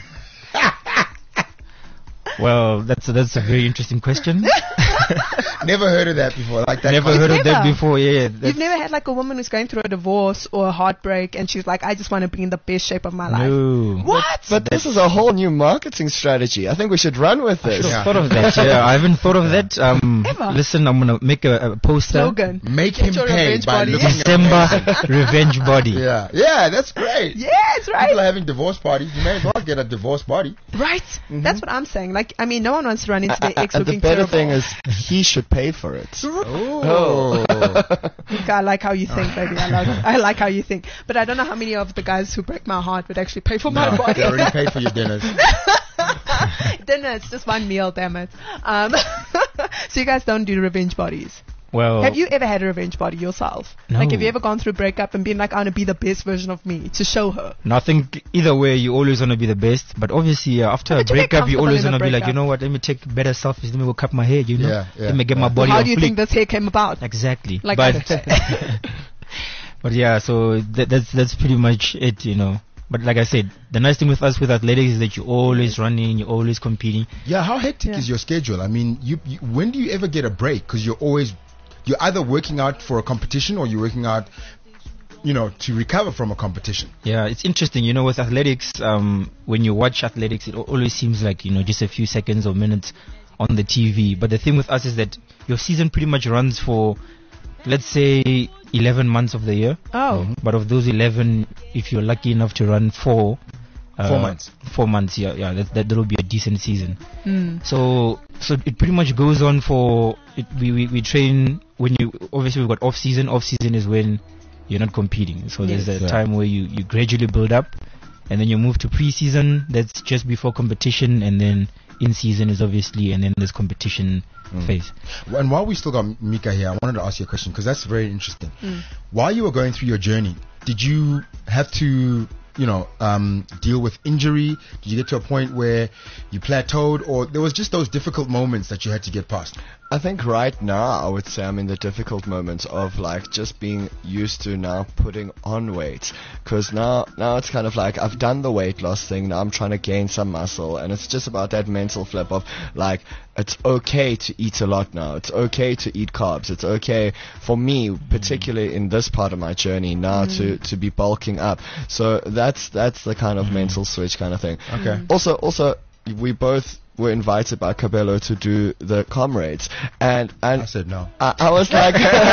Well, that's a, that's a very interesting question. Never heard of that before. Like that. Never concept. heard of that Never. before. Yeah, You've that's- never had like a woman who's going through a divorce or a heartbreak and she's like, I just want to be in the best shape of my life. no. What? But this is a whole new marketing strategy. I think we should run with this. Yeah. Thought of that. Yeah, I haven't thought of that. Um, Ever. listen, I'm gonna make a, a poster. Slogan. Make Get him your pay revenge by body. looking December revenge body. Yeah, yeah, that's great. Yes, right. People are having divorce parties. You may as well get a divorce party. Right. That's what I'm saying. Like, I mean, no one wants to run into their ex And the looking better terrible. thing is, he should pay for it. Oh. Mika, I like how you think, baby. I like, I like how you think. But I don't know how many of the guys who break my heart would actually pay for my No, body. they already paid for your dinners. Dinner, it's just one meal, damn it. Um, so you guys don't do revenge bodies. Well, Have you ever had a revenge party yourself? No. Like, have you ever gone through a breakup and been like, I want to be the best version of me to show her? No, I think either way, you always want to be the best. But obviously, uh, after But a you get breakup, you comfortable always in a want to be like, you breakup. know what? Let me take better selfies. Let me go cut my hair. You know, Yeah, yeah, let me get yeah. my body How on do you fleek. think this hair came about? Exactly. Like, but but yeah, so that, that's that's pretty much it, you know. But like I said, the nice thing with us with athletics is that you're always running, you're always competing. Yeah, how hectic Yeah. is your schedule? I mean, you, you when do you ever get a break? Because you're always, you're either working out for a competition or you're working out, you know, to recover from a competition. Yeah, it's interesting, you know, with athletics, um, when you watch athletics, it al- always seems like, you know, just a few seconds or minutes on the T V. But the thing with us is that your season pretty much runs for, let's say, eleven months of the year. Oh. But of those eleven, if you're lucky enough to run four, uh, Four months. Four months, yeah, yeah, that that will be a decent season. Mm. So, so it pretty much goes on for. It, we, we we train when you obviously we've got off season. Off season is when you're not competing. So there's Yes. a Yeah. time where you you gradually build up, and then you move to pre-season. That's just before competition, and then in season is obviously, and then there's competition phase. And while we still got Mika here, I wanted to ask you a question because that's very interesting. While you were going through your journey, did you have to, you know, um, deal with injury? Did you get to a point where you plateaued, or there was just those difficult moments that you had to get past? I think right now I would say I'm in the difficult moments of like just being used to now putting on weight, because now now it's kind of like I've done the weight loss thing, now I'm trying to gain some muscle, and it's just about that mental flip of like it's okay to eat a lot now, it's okay to eat carbs, it's okay for me particularly in this part of my journey now to to be bulking up. So that's that's the kind of mental switch kind of thing. Okay. Also also we both were invited by Cabello to do the comrades, and and I said no. I, I was like,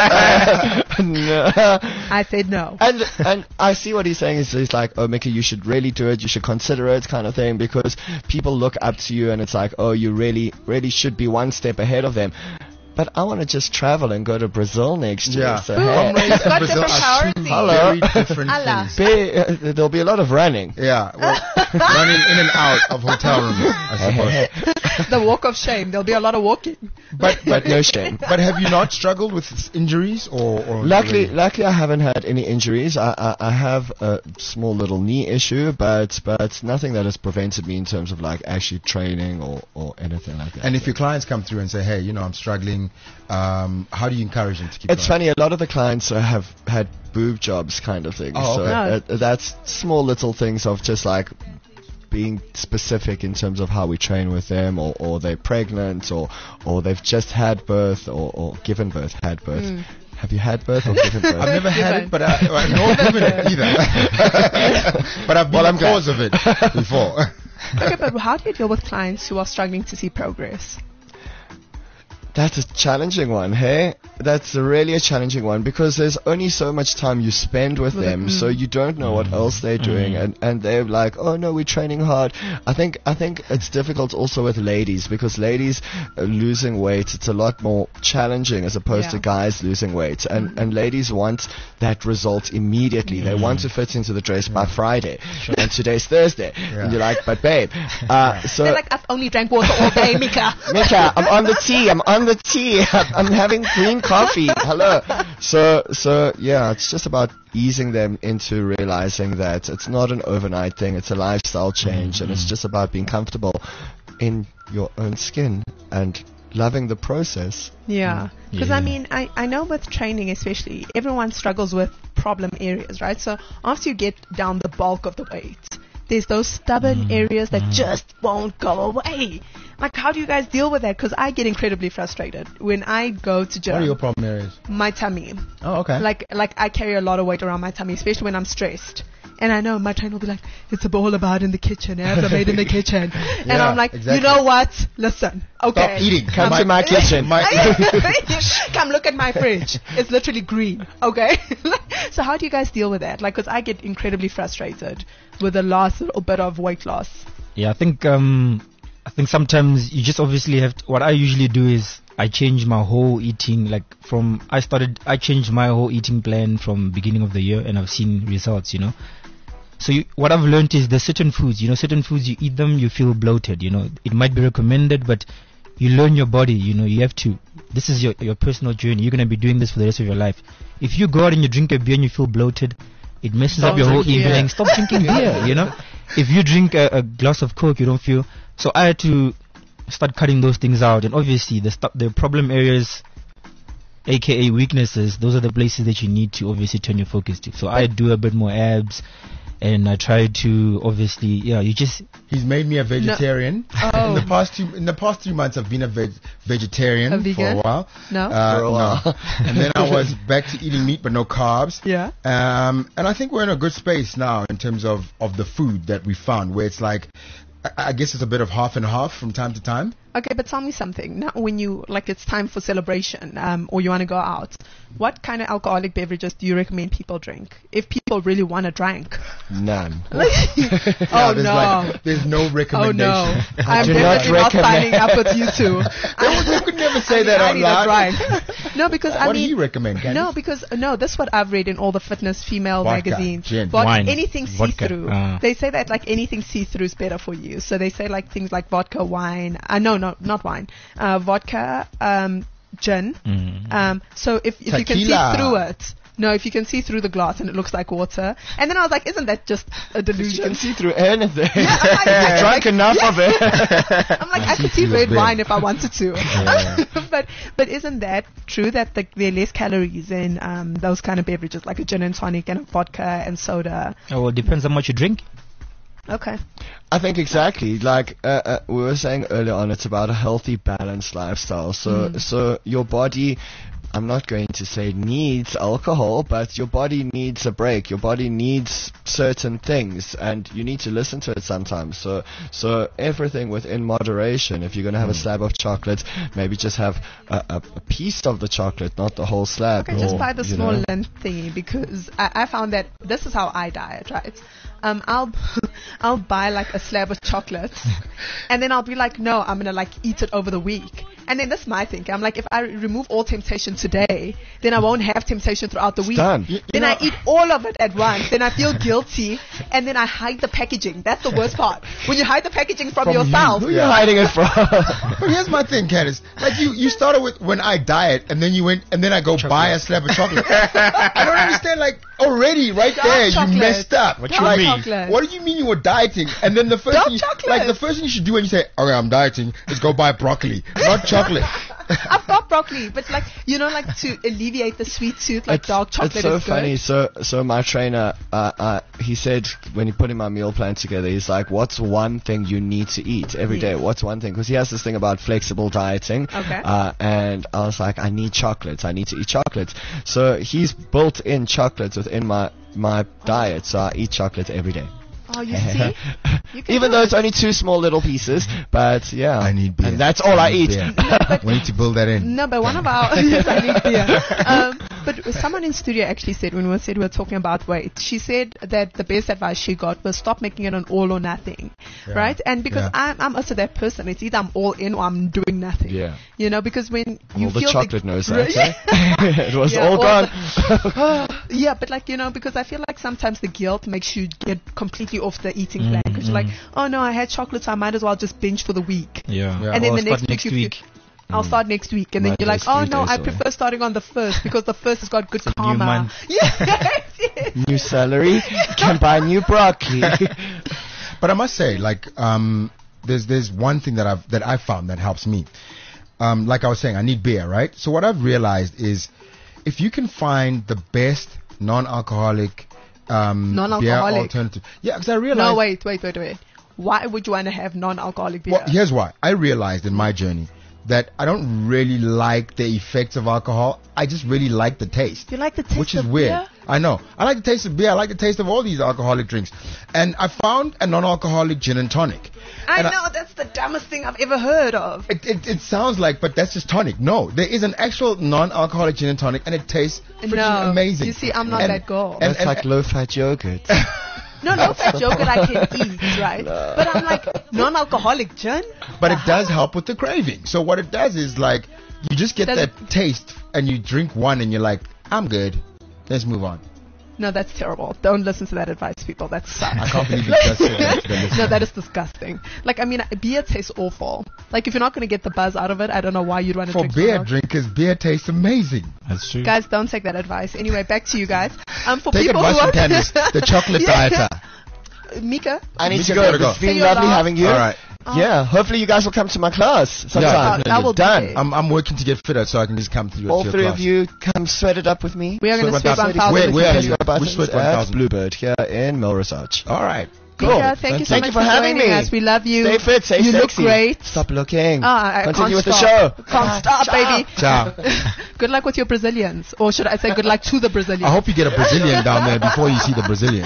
no. I said no. And and I see what he's saying is he's like, oh Mickey, you should really do it, you should consider it, kind of thing, because people look up to you, and it's like, oh, you really really should be one step ahead of them. But I want to just travel and go to Brazil next year. Yeah. So, Ooh, hey, Comrades got and Brazil different are two priorities. Hello. very different Allah. things. be, uh, there'll be a lot of running. Yeah, well, running in and out of hotel rooms, I suppose. The walk of shame. There'll be a lot of walking. But But no shame. But have you not struggled with s- injuries or? or Luckily, luckily, I haven't had any injuries. I, I, I have a small little knee issue, but but nothing that has prevented me in terms of like actually training or, or anything like that. And if your clients come through and say, "Hey, you know, I'm struggling," um, how do you encourage them to keep? It's going? funny, a lot of the clients uh, have had boob jobs kind of thing. Oh, so okay. uh, that's small little things of just like being specific in terms of how we train with them, or, or they're pregnant, or or they've just had birth, or, or given birth, had birth. Mm. Have you had birth or given birth? I've never had Given. it, but I, well, nor given it either. But I've been Well, the I'm cause of it before. Okay, but how do you deal with clients who are struggling to see progress? That's a challenging one, hey? That's a really a challenging one, because there's only so much time you spend with With them, it, so mm. you don't know what else they're doing, and, and they're like, oh no, we're training hard. I think I think it's difficult also with ladies, because ladies uh, losing weight, it's a lot more challenging as opposed to Yeah. guys losing weight, and and ladies want that result immediately. They want to fit into the dress by Friday, and today's Thursday, and you're like, but babe, uh, so. They're like, I've only drank water all day, Mika. Mika, I'm on the tea. I'm on the tea. I'm having green coffee. Hello. So, so yeah, it's just about easing them into realizing that it's not an overnight thing. It's a lifestyle change, and it's just about being comfortable in your own skin and loving the process. Yeah, because Yeah. I mean, I, I know with training especially, everyone struggles with problem areas, right? So after you get down the bulk of the weight, there's those stubborn areas that just won't go away. Like, how do you guys deal with that? Because I get incredibly frustrated when I go to gym. What are your problem areas? My tummy. Oh, okay. Like, like I carry a lot of weight around my tummy, especially when I'm stressed. And I know my trainer will be like, it's all about in the kitchen. Abs are made in the kitchen. and Yeah, I'm like, exactly. you know what? Listen, okay. Stop eating. Come My- to my kitchen. my- Come look at my fridge. It's literally green. Okay. So how do you guys deal with that? Like, because I get incredibly frustrated with the last little bit of weight loss. Yeah, I think um, I think sometimes you just obviously have to, what I usually do is I change my whole eating, like from I started I changed my whole eating plan from beginning of the year, and I've seen results, you know. So you, what I've learned is there's certain foods, you know, certain foods you eat them, you feel bloated, you know. It might be recommended, but you learn your body. You know, you have to. This is your your personal journey. You're gonna be doing this for the rest of your life. If you go out and you drink a beer and you feel bloated, it messes Stop up your whole drinking evening. beer. Stop drinking beer. You know, if you drink a, a glass of Coke, you don't feel. So I had to start cutting those things out, and obviously the stu- the problem areas, aka weaknesses, those are the places that you need to obviously turn your focus to. So I do a bit more abs, and I try to obviously, yeah, you just He's made me a vegetarian. Oh. In the past two, in the past three months, I've been a veg- vegetarian A for vegan? a while. No? Uh, For a while. no. And then I was back to eating meat but no carbs. Yeah. Um, and I think we're in a good space now in terms of, of the food that we found, where it's like, I, I guess it's a bit of half and half from time to time. Okay, but tell me something. Now, when you, like, it's time for celebration, um, or you want to go out, what kind of alcoholic beverages do you recommend people drink? If people really want to drink. None. Oh, Yeah, there's no. Like, there's no Oh, recommendation. no. I'm do not definitely not, recommend- signing up with you two. You could never say I that mean, out I loud. need a drink. No, because I What mean, do you recommend, Candice? no, because no, that's what I've read in all the fitness female Vodka, magazines. gin. Vod- Wine, anything vodka, see-through. uh. They say that like anything see-through is better for you. So they say like things like vodka, wine. Uh, no, no, not wine. Uh, vodka, um, gin. Mm. Um, so if, if you can see Tequila. through it. No, if you can see through the glass and it looks like water. And then I was like, isn't that just a You delusion? can see through anything. Yeah, I'm like, You've drunk like- enough yeah. of it. I'm like, I could see through red the wine beer. if I wanted to. Yeah. but but isn't that true that the, there are less calories in um, those kind of beverages, like a gin and tonic and a vodka and soda? Oh, well, it depends how much you drink. Okay. I think exactly. Like uh, uh, we were saying earlier on, it's about a healthy, balanced lifestyle. So, Mm. so your body, I'm not going to say needs alcohol, but your body needs a break. Your body needs certain things, and you need to listen to it sometimes. So, so everything within moderation. If you're going to have a slab of chocolate, maybe just have a, a, a piece of the chocolate, not the whole slab. Okay, just or, buy the you small know. length thingy because I, I found that this is how I diet, right? Um, I'll I'll buy like a slab of chocolates, and then I'll be like, no, I'm gonna like eat it over the week. And then that's my thinking. I'm like, if I remove all temptation today, then I won't have temptation throughout the week. done. You- you Then know- I eat all of it at once. Then I feel guilty, and then I hide the packaging. That's the worst part. When you hide the packaging from, From you. yourself. Who are you hiding it from? But here's my thing, Candice. Like you, you started with when I diet, and then you went, and then I go buy a slab of chocolate. I don't understand. Like already, right Dark there, chocolate. you messed up. What Dark like, chocolate. what do you mean you were dieting? And then the first Dark thing, you, chocolate. like the first thing you should do when you say, "Okay, I'm dieting," is go buy broccoli, not chocolate. I've got broccoli, but like you know, like to alleviate the sweet tooth, like it's, dark chocolate it's so is good. funny. So, so my trainer, uh, uh, he said when he put in my meal plan together, he's like, "What's one thing you need to eat every day? Yes. What's one thing?" Because he has this thing about flexible dieting. Okay. Uh, and I was like, "I need chocolates. I need to eat chocolates." So he's built in chocolates within my my diet. So I eat chocolate every day. Oh, you see? You can Even do though it. it's only two small little pieces, but yeah, I need beer. and that's all I, need eat. beer. We need to build that in. No, but one of our yes, I need beer. Um, but someone in studio actually said when we said we were talking about weight, she said that the best advice she got was stop making it an all or nothing, Yeah. right? And because Yeah. I'm I'm also that person, it's either I'm all in or I'm doing nothing. Yeah. You know, because when you Well, the feel chocolate knows that. Yeah. eh? It was Yeah, all all gone. Yeah, but like you know, because I feel like sometimes the guilt makes you get completely off the eating plan because you're like, oh no, I had chocolate, so I might as well just binge for the week. Yeah. Yeah. And then Or the start next, next week, you week. feel- I'll start next week, and then Might you're like, as oh three no, days I away. prefer starting on the first because the first has got good a new karma. month. Yes, yes. New celery, can buy new broccoli. But I must say, like, um, there's there's one thing that I've that I found that helps me. Um, like I was saying, I need beer, right? So what I've realized is, if you can find the best non-alcoholic, um, beer Non-alcoholic? alternative, yeah, because I realized. No, wait, wait, wait, wait. Why would you want to have non-alcoholic beer? Well, here's why. I realized in my journey that I don't really like the effects of alcohol. I just really like the taste. You like the taste Which is of weird. beer? I know. I like the taste of beer. I like the taste of all these alcoholic drinks. And I found a non-alcoholic gin and tonic. I And know, that's the dumbest thing I've ever heard of. It, it, it sounds like, but that's just tonic. No, there is an actual non-alcoholic gin and tonic, and it tastes freaking No, amazing. you see, I'm not And- that girl. and- That's and- like low-fat yogurt. No, no fat yogurt I can eat, right? But I'm like, non-alcoholic gin? But it does help with the craving. So what it does is like, you just get Does that it- taste, and you drink one, and you're like, I'm good. Let's move on. No, that's terrible. Don't listen to that advice, people. That sucks. I can't believe you just said that to the listener. No, that is disgusting. Like, I mean, beer tastes awful. Like, if you're not going to get the buzz out of it, I don't know why you'd want to For drink beer some. drinkers, beer tastes amazing. That's true. Guys, don't take that advice. Anyway, back to you guys. Um, for Take people advice who from are Candice, the chocolate Yeah. dieter. Mika, I need Mika's to go. gotta go. It's been Say your lovely last- having you. All right. Yeah, hopefully you guys will come to my class sometime. Yeah, Oh, that will be Done. there. I'm I'm working to get fitter so I can just come to your All to your three class. of you come sweat it up with me. we are going to Sweat sweep one one thousand. thousand. Where- with where you. are you? Buttons Which sweat at one thousand? Bluebird here in Melrose. All right. Cool. Mika, thank you so Thank much you for having joining me. us. We love you. Stay fit, stay you sexy. look great. Stop looking. Ah, I Continue can't with stop. the show. Can't stop, baby. Ciao. Good luck with your Brazilians. Or should I say good luck to the Brazilians? I hope you get a Brazilian down there before you see the Brazilian.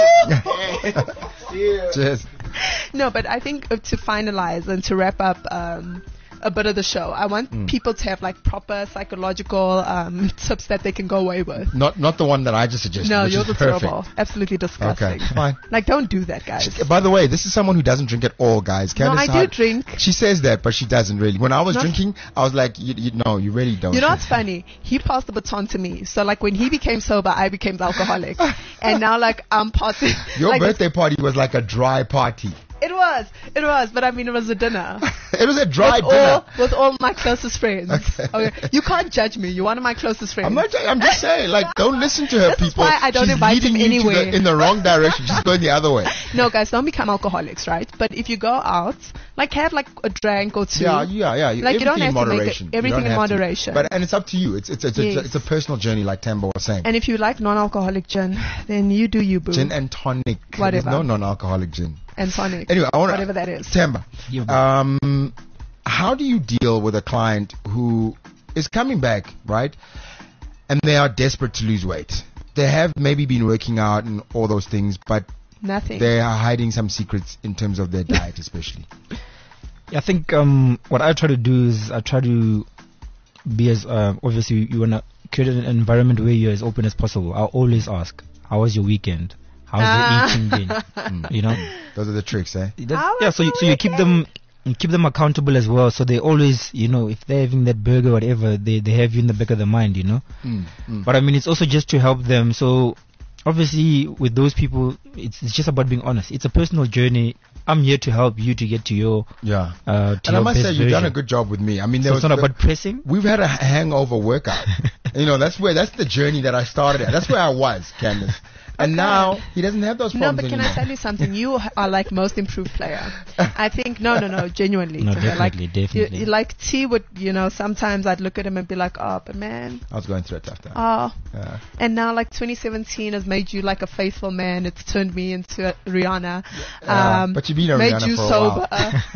Cheers. No, but I think uh, to finalize and to wrap up um, a bit of the show, I want Mm. people to have like proper psychological um, tips that they can go away with. Not not the one that I just suggested. No, which yours is are perfect. terrible. Absolutely disgusting. Okay, fine. Like, don't do that, guys. By the way, this is someone who doesn't drink at all, guys. No, Candice I do Hart- drink. She says that, but she doesn't really. When I was Not- drinking, I was like, you, you, no, you really don't. You know what's funny? He passed the baton to me. So like when he became sober, I became the alcoholic. And now like I'm passing. Your like, birthday party was like a dry party. It was. It was. But I mean, it was a dinner. It was a dry with dinner. all, with all my closest friends. Okay. You can't judge me. You're one of my closest friends. I'm not. I'm just saying, like, don't listen to her, This is people. why I don't She's invite leading him you to the- anywhere. in the wrong direction. She's going the other way. No, guys, don't become alcoholics, right? But if you go out, like have like a drink or two. Yeah, yeah, yeah. Like, you don't everything in have to make it- moderation. You everything don't in have to. moderation. But and it's up to you. It's it's it's, Yes. a, it's a personal journey, like Tambo was saying. And if you like non-alcoholic gin, then you do you, boo. Gin and tonic. Whatever. There's no non-alcoholic gin. and tonic. Anyway, I want to whatever that is. Tamba. Yeah. Um, how do you deal with a client who is coming back, right? And they are desperate to lose weight. They have maybe been working out and all those things, but Nothing. they are hiding some secrets in terms of their diet, especially. I think um, what I try to do is I try to be as uh, obviously you wanna create an environment where you're as open as possible. I'll always ask, "How was your weekend? How's Ah. the eating been?" Mm, you know, Those are the tricks, eh? That's- How yeah. was So you, your so you keep them you keep them accountable as well. So they always, you know, if they're having that burger or whatever, they they have you in the back of the mind, you know. Mm, mm. But I mean, it's also just to help them. So obviously, with those people, it's, it's just about being honest. It's a personal journey. I'm here to help you to get to your Yeah. uh, to And I your must best say, you've done a version. good job with me. I mean, there So was it's not the- about pressing. we've had a hangover workout. You know, that's where that's the journey that I started at. That's where I was, Candice. And Okay. now he doesn't have those No, problems but can anymore. I tell you something? You are like most improved player. I think no, no, no, genuinely. No, Timber. Like, definitely, you- definitely. you- like T would, you know, sometimes I'd look at him and be like, oh, but man, I was going through a tough time. oh. Yeah. And now, like twenty seventeen has made you like a faithful man. It's turned me into a Rihanna. Yeah, Um, but you've been a made Rihanna you for a sober.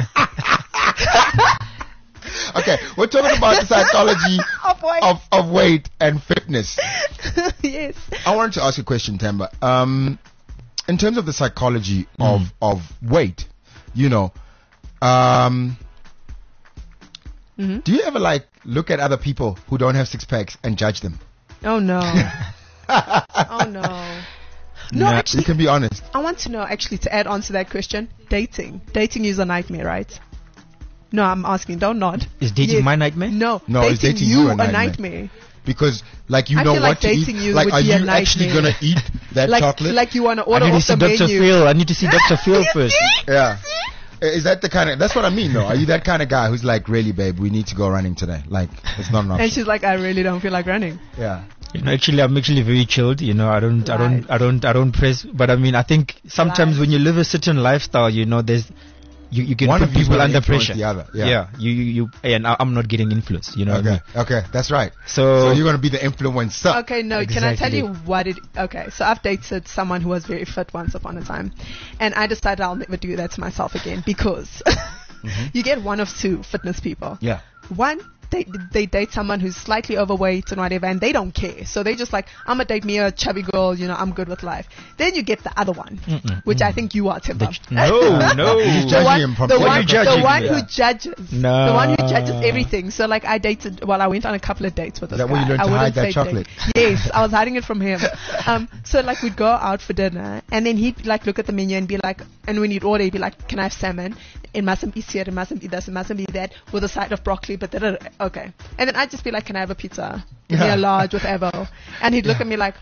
Okay, we're talking about the psychology Of weight. of, of weight and fitness. Yes. I wanted to ask you a question, Tamba. Um, in terms of the psychology of, of weight, you know, um, Mhm. do you ever like look at other people who don't have six packs and judge them? Oh no. oh no. No, Nah, You actually, can be honest. I want to know actually to add on to that question. Dating, dating is a nightmare, right? No, I'm asking. Don't nod. Is dating Yes. my nightmare? No, No, dating, is dating you you a a nightmare? nightmare. Because like you I know feel what like to eat. dating you Like would are be you a actually nightmare. gonna eat that Like, chocolate? like you want to I order need to off see the Doctor menu. Phil. I need to see Doctor Phil first. Yeah. Is that the kind of, that's what I mean though. Are you that kind of guy who's like, really babe, we need to go running today? Like, it's not an And option. she's like, I really don't feel like running. Yeah. You know, actually, I'm actually very chilled. You know, I don't, I don't, Right. I don't, I don't press. But I mean, I think sometimes Right. when you live a certain lifestyle, you know, there's you, you can One put of you's people gonna under influence pressure. the other, yeah. you, you, you, and I, I'm not getting influenced. You know. what I Okay. mean? Okay. That's right. So, So you're going to be the influencer. Okay, no, can I tell Exactly. you what it, okay, so I've dated someone who was very fit once upon a time, and I decided I'll never do that to myself again because you get one of two fitness people. Yeah. One, they they date someone who's slightly overweight and whatever, and they don't care. So they just like, I'm gonna date me a chubby girl, you know, I'm good with life. Then you get the other one, Mm-mm, which I mm. think you are, Timber. The ch- no, no. He's the judging one, him from the the one, you the judging one me? who Yeah. judges, No. the one who judges everything. So like I dated, well, I went on a couple of dates with this that guy. where you learned I to wouldn't hide that say chocolate? date. Yes, I was hiding it from him. Um, so like we'd go out for dinner, and then he'd like look at the menu and be like, and when he'd order, he'd be like, "Can I have salmon? It mustn't be seared, it mustn't be this, it mustn't be that, with a side of broccoli." But da, da, da. Okay, and then I'd just be like, "Can I have a pizza? Give me Yeah. a large with avo." And he'd look Yeah. at me like,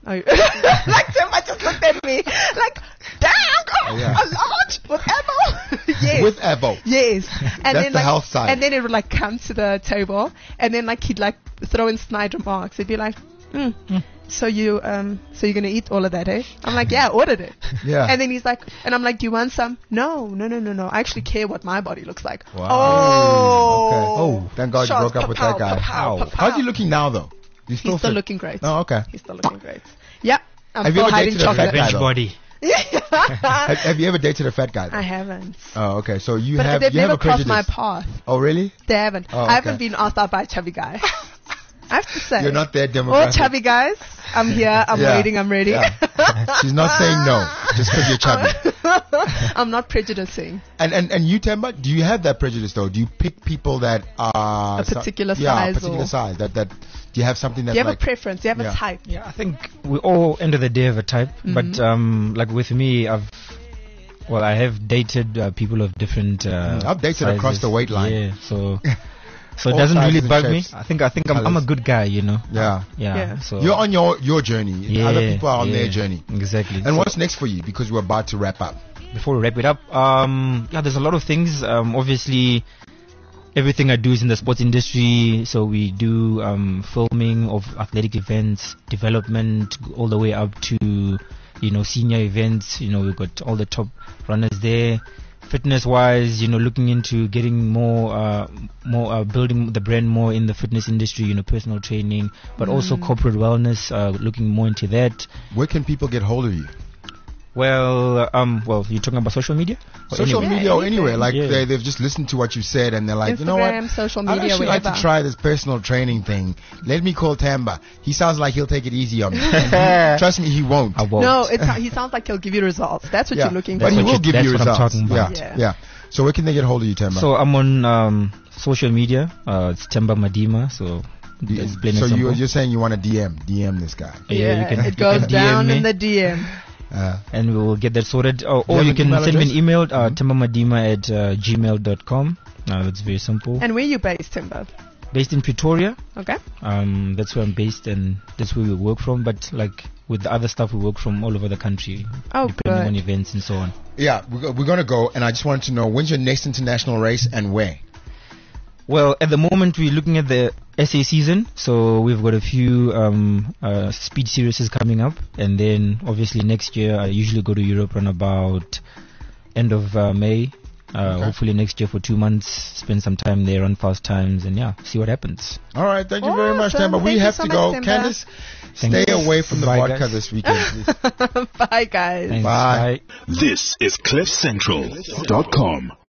Oh, like Temba just looked at me like, damn, Yeah. a lot with Avo. Yes. With Evo. Yes. And That's then, the like, health side. And then it would like come to the table, and then like he'd like throw in snide remarks. He'd be like, hmm, so you um so you're gonna eat all of that, eh? I'm like, yeah, I ordered it. Yeah. And then he's like, and I'm like, do you want some? No, no, no, no, no. I actually care what my body looks like. Wow. Oh. Okay. Oh. Thank God you Shots, broke up with pa-pow, that guy. pa-pow, pa-pow. How's he looking now, though? You still He's still fit? looking great. Oh, okay. He's still looking great. Yeah. I'm Have you still ever hiding dated a fat chocolate. guy? Bench though. body. have, have you ever dated a fat guy? Though? I haven't. Oh, okay. So you But have they've you have never a crossed my prejudice. path. Oh, really? They haven't. Oh, I haven't okay. been asked out by a chubby guy. I have to say. You're not that All demographic. chubby guys, I'm here, I'm Yeah. waiting, I'm ready. Yeah. She's not saying no just because you're chubby. I'm not prejudicing. And and and you, Temba, do you have that prejudice though? Do you pick people that are A particular so- yeah, size a particular or- size? That that do you have something Do that's you have like a preference? Do you have yeah. a type? Yeah, I think we all end of the day have a type, but Mm-hmm. um, like with me, I've well, I have dated uh, people of different. Uh, Mm, I've dated across sizes. the weight line. Yeah, so so it All doesn't sizes really and bug me. shapes, I think I think I'm, I'm a colours. good guy, you know. Yeah. Yeah. Yeah. So You're on your your journey. yeah, Other people are on yeah, their journey. Exactly. And So what's next for you? Because we're about to wrap up. before we wrap it up, um, yeah, there's a lot of things. Um, obviously, everything I do is in the sports industry, so we do um, filming of athletic events, development, all the way up to, you know, senior events. You know, we've got all the top runners there. Fitness-wise, you know, looking into getting more, uh, more uh, building the brand more in the fitness industry. You know, personal training, but also corporate wellness. Uh, looking more into that. Where can people get hold of you? Well, um, well, you're talking about social media? Or Social anywhere? media or anything. anywhere. Like Yeah. they, they've just listened to what you said and they're like, you know what? Instagram, social I'd media, actually like wherever. to try this personal training thing. Let me call Tamba. He sounds like he'll take it easy on me. And he- trust me, he won't. I won't. No, it's, he sounds like he'll give you results. That's what Yeah. you're looking But for. he what will you- give that's you what I'm results. talking about. Yeah. Yeah. yeah. So where can they get hold of you, Tamba? So I'm on um, social media. Uh, it's Temba Madima. So You- it's plain and so you, simple. you're saying you want to D M, D M this guy. Yeah, you can, it you goes can D M down me in the D M. Uh, and we will get that sorted. Oh, you or have you an can email send me an address? email, uh, tembamadima at uh, gmail dot com. Uh, it's very simple. And where you based, Timber? Based in Pretoria. Okay. Um, that's where I'm based, and that's where we work from. But like with the other stuff, we work from all over the country, Oh, depending on good. events and so on. yeah, we're, go- we're going to go, and I just wanted to know, when's your next international race and where? Well, at the moment we're looking at the S A season, so we've got a few um, uh, speed series coming up, and then obviously next year I usually go to Europe around about end of uh, May. Uh, Okay. Hopefully next year for two months, spend some time there, run fast times, and yeah, see what happens. All right, thank you very much, Awesome. Tamba. We Thank you have so to much, go. Tamba. Candice, Thank stay you. away from the Bye, vodka guys. this weekend, please. Bye, guys. Thanks. Bye. Bye. This is cliff central dot com.